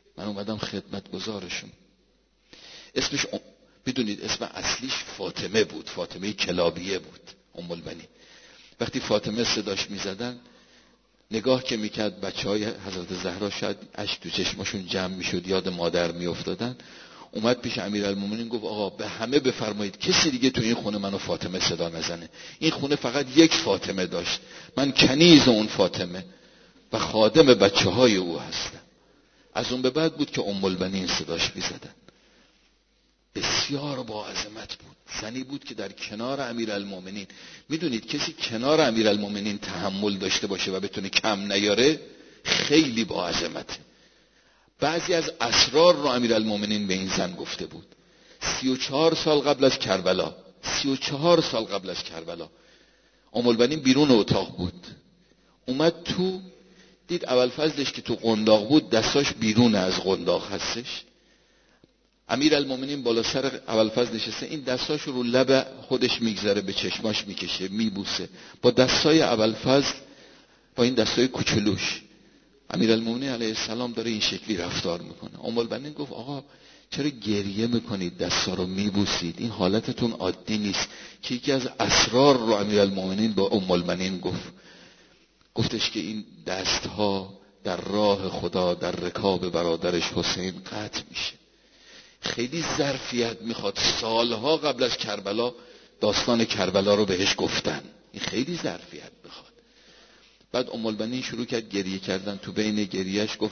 اسمش بدونید اسم اصلیش فاطمه بود، فاطمه کلابیه بود، ام البنین. وقتی فاطمه صداش میزدن نگاه که میکرد بچهای حضرت زهرا شاید اشک تو چشماشون جمع میشد، یاد مادر میافتادن. اومد پیش امیرالمومنین گفت آقا به همه بفرمایید کسی دیگه تو این خونه منو فاطمه صدا نزنه. این خونه فقط یک فاطمه داشت، من کنیز اون فاطمه و خادم بچهای او هستم. از اون به بعد بود که ام البنین صداش میزدن. بسیار با عظمت بود، زنی بود که در کنار امیرالمومنین، میدونید کسی کنار امیرالمومنین تحمل داشته باشه و بتونه کم نیاره خیلی با عظمته. بعضی از اسرار رو امیرالمومنین به این زن گفته بود. 34 سال قبل از کربلا ام البنین بیرون اتاق بود، اومد تو دید ابوالفضلش که تو قنداق بود دستاش بیرون از قنداق هستش. امیرالمومنین بالا سر ابوالفضل نشسته، این دستاش رو لب خودش میگذاره به چشماش میکشه میبوسه با دستای ابوالفضل، با این دستای کوچولوش. امیرالمومنین علیه السلام داره این شکلی رفتار میکنه. ام البنین گفت آقا چرا گریه میکنید دستا رو میبوسید؟ این حالتتون عادی نیست. که یکی از اسرار رو امیرالمومنین با ام البنین گفتش که این دستها در راه خدا در رکاب برادرش حسین قطع میشه. خیلی ظرفیت میخواد، سالها قبل از کربلا داستان کربلا رو بهش گفتن، این خیلی ظرفیت میخواد. بعد ام البنین شروع کرد گریه کردن، تو بین گریهش گفت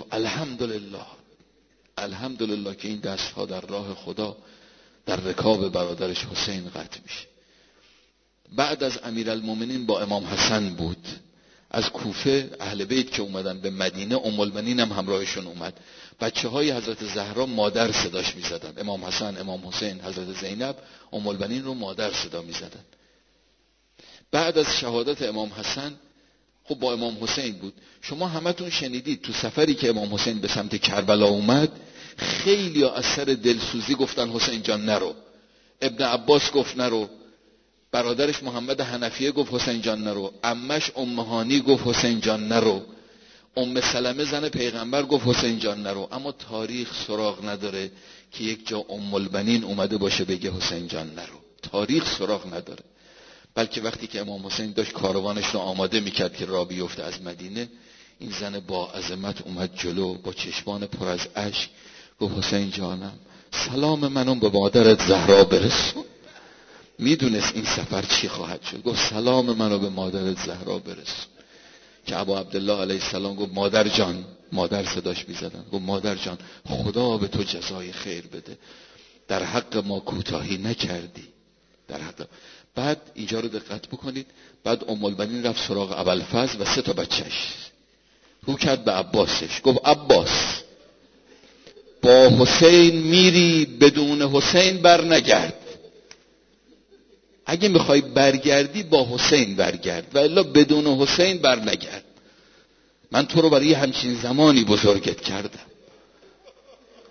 الحمدلله که این دستها در راه خدا در رکاب برادرش حسین قطع میشه. بعد از امیرالمومنین با امام حسن بود، از کوفه اهل بیت که اومدن به مدینه ام البنین هم همراهشون اومد. بچه‌های حضرت زهرا مادر صداش می‌زدن، امام حسن، امام حسین، حضرت زینب ام البنین رو مادر صدا می‌زدن. بعد از شهادت امام حسن خب با امام حسین بود. شما همتون شنیدید تو سفری که امام حسین به سمت کربلا اومد خیلی از سر دلسوزی گفتن حسین جان نرو. ابن عباس گفت نرو، برادرش محمد حنفیه گفت حسین جان نرو، عمش ام هانی گفت حسین جان نرو، ام سلمه زن پیغمبر گفت حسین جان نرو. اما تاریخ سراغ نداره که یک جا ام البنین اومده باشه بگه حسین جان نرو. تاریخ سراغ نداره. بلکه وقتی که امام حسین داشت کاروانش رو آماده میکرد که راه بیفته از مدینه، این زن با عظمت اومد جلو با چشمان پر از اشک گفت حسین جانم سلام منو به مادرت زهرا برسون. میدونست این سفر چی خواهد شد. گفت سلام منو به مادرت زهرا برسون. که ابا عبدالله علیه السلام گفت مادر جان، مادر صداش میزدن، گفت مادر جان خدا به تو جزای خیر بده، در حق ما کوتاهی نکردی، در حق. بعد اینجا رو دقت بکنید، بعد ام البنین رفت سراغ ابوالفضل و 3 تا بچهش، رو کرد به عباسش گفت عباس با حسین میری، بدون حسین بر نگرد. اگه میخوای برگردی با حسین برگرد و الا بدون حسین بر نگرد. من تو رو برای همچین زمانی بزرگت کردم.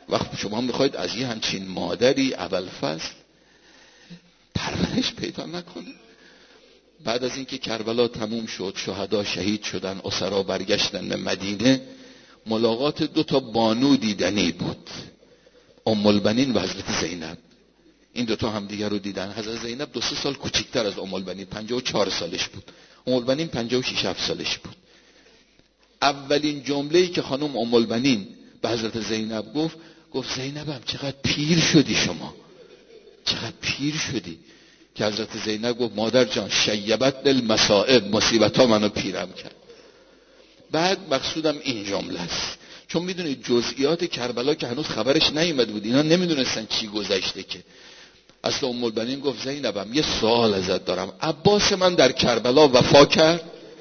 وقت شما میخواید از یه همچین مادری ابوالفضل پرورش پیدا نکنه؟ بعد از اینکه کربلا تموم شد، شهدا شهید شدن، اسرا برگشتن به مدینه، ملاقات 2 بانو دیدنی بود، ام البنین و حضرت زینب. این 2 هم دیگر رو دیدن. حضرت زینب 2-3 سال کوچکتر از ام البنین، 54 سالش بود. ام البنین 56-7 سالش بود. اولین جمله‌ای که خانم ام البنین به حضرت زینب گفت زینبم چقدر پیر شدی شما، چقدر پیر شدی. که حضرت زینب گفت مادر جان شیبت المصائب، مصیبت ها منو پیرم کرد. بعد مقصودم این جمله است، چون میدونید جزئیات کربلا که هنوز خبرش نیامد بود، اینا نمیدونستن چی گذشته. که اصلا ام البنین گفت زینبم یه سوال ازت دارم، عباس من در کربلا وفا کرد؟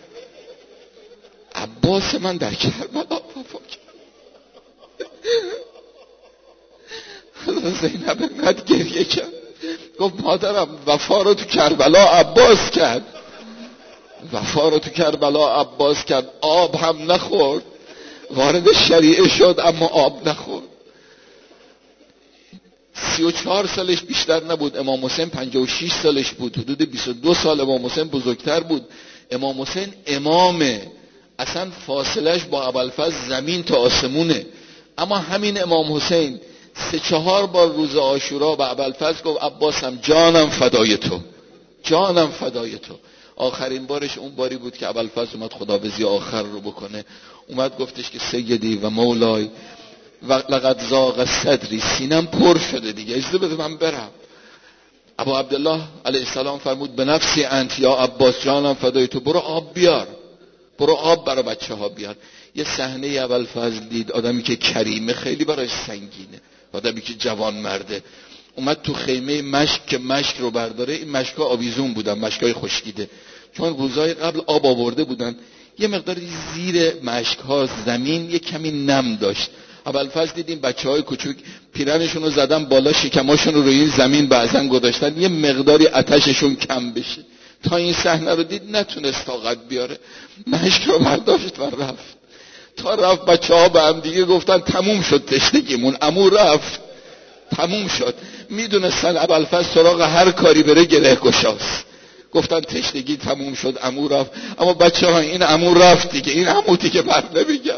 عباس من در کربلا وفا کرد؟ حضرت زینب انقدر گریه کرد، گفت مادرم وفا رو تو کربلا عباس کرد، وفا رو تو کربلا عباس کرد، آب هم نخورد، وارد شریعه شد اما آب نخورد. 34 سالش بیشتر نبود. امام حسین 56 سالش بود، حدود 22 سال امام حسین بزرگتر بود. امام حسین امامه، اصلا فاصلش با ابوالفضل زمین تا آسمونه. اما همین امام حسین 3-4 بار روز عاشورا به ابوالفضل گفت عباسم جانم فدای تو، جانم فدای تو. آخرین بارش اون باری بود که ابوالفضل اومد خدابزی آخر رو بکنه، اومد گفتش که سیدی و مولای و لقد ضاق صدری، سینم پر شده دیگه، اجازه بده من برم. ابو عبدالله علیه السلام فرمود به نفسی انت یا عباس جانم فدای تو، برو آب بیار، برو آب برای بچه ها بیار. یه صحنه ابوالفضل دید، آدمی که کریمه خیلی برایش سنگینه، آدمی که جوان مرده، اومد تو خیمه مشک که مشک رو برداره. این مشکا آویزون بودن، مشکای خشکیده، چون روزهای قبل آب آورده بودن. یه مقدار زیر مشک ها زمین یه کمی نم داشت. ابوالفضل دیدیم بچهای کوچوک پیرنشون رو زدن بالا، شکماشون رو روی این زمین بعضن گذاشتن یه مقداری آتششون کم بشه. تا این صحنه رو دید نتونست طاقت بیاره، مشک رو برداشت و رفت. تا رفت بچه‌ها به هم دیگه گفتن تموم شد تشنگیمون، عمو رفت، تموم شد. میدونستن ابوالفضل سراغ هر کاری بره گره گشاست. گفتن تشنگی تموم شد، عمو رفت. اما بچه‌ها این عمو رفت دیگه، این عمو دیگه بر نمیگرد.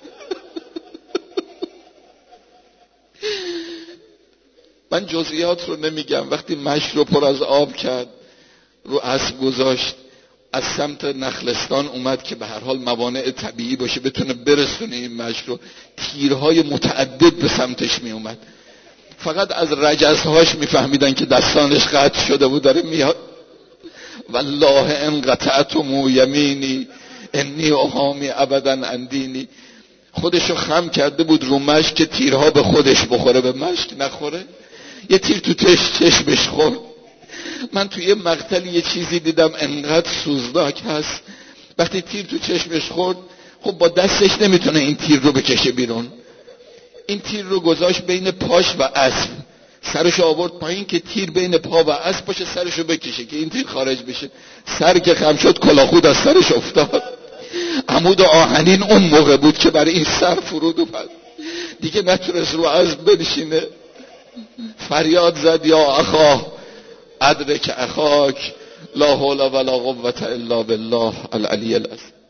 من جزئیات رو نمیگم. وقتی مشک رو پر از آب کرد، رو اسب گذاشت، از سمت نخلستان اومد که به هر حال موانع طبیعی باشه بتونه برسونه این مشک رو، تیرهای متعدد به سمتش می اومد. فقط از رجزهاش میفهمیدن که دستانش قطع شده بود، داره میاد. والله ان قطعتم یمینی انی احامی ابدا اندینی. خودشو خم کرده بود رو مشک که تیرها به خودش بخوره، به مشک نخوره. یه تیر تو چشمش خورد. من توی یه مقتل یه چیزی دیدم انقدر سوزناک هست، وقتی تیر تو چشمش خورد، خب با دستش نمیتونه این تیر رو بکشه بیرون. این تیر رو گذاشت بین پاش و اسب، سرش آورد پایین که تیر بین پا و اسب باشه، سرش رو بکشه که این تیر خارج بشه. سر که خم شد کلاهخود از سرش افتاد. عمود آهنین اون موقع بود که برای این سر فرود اومد، دیگه نتونست رو اسب بنشینه. فریاد زد یا اخا ادرک اخاک لا حول ولا قوة الا بالله العلی العظیم.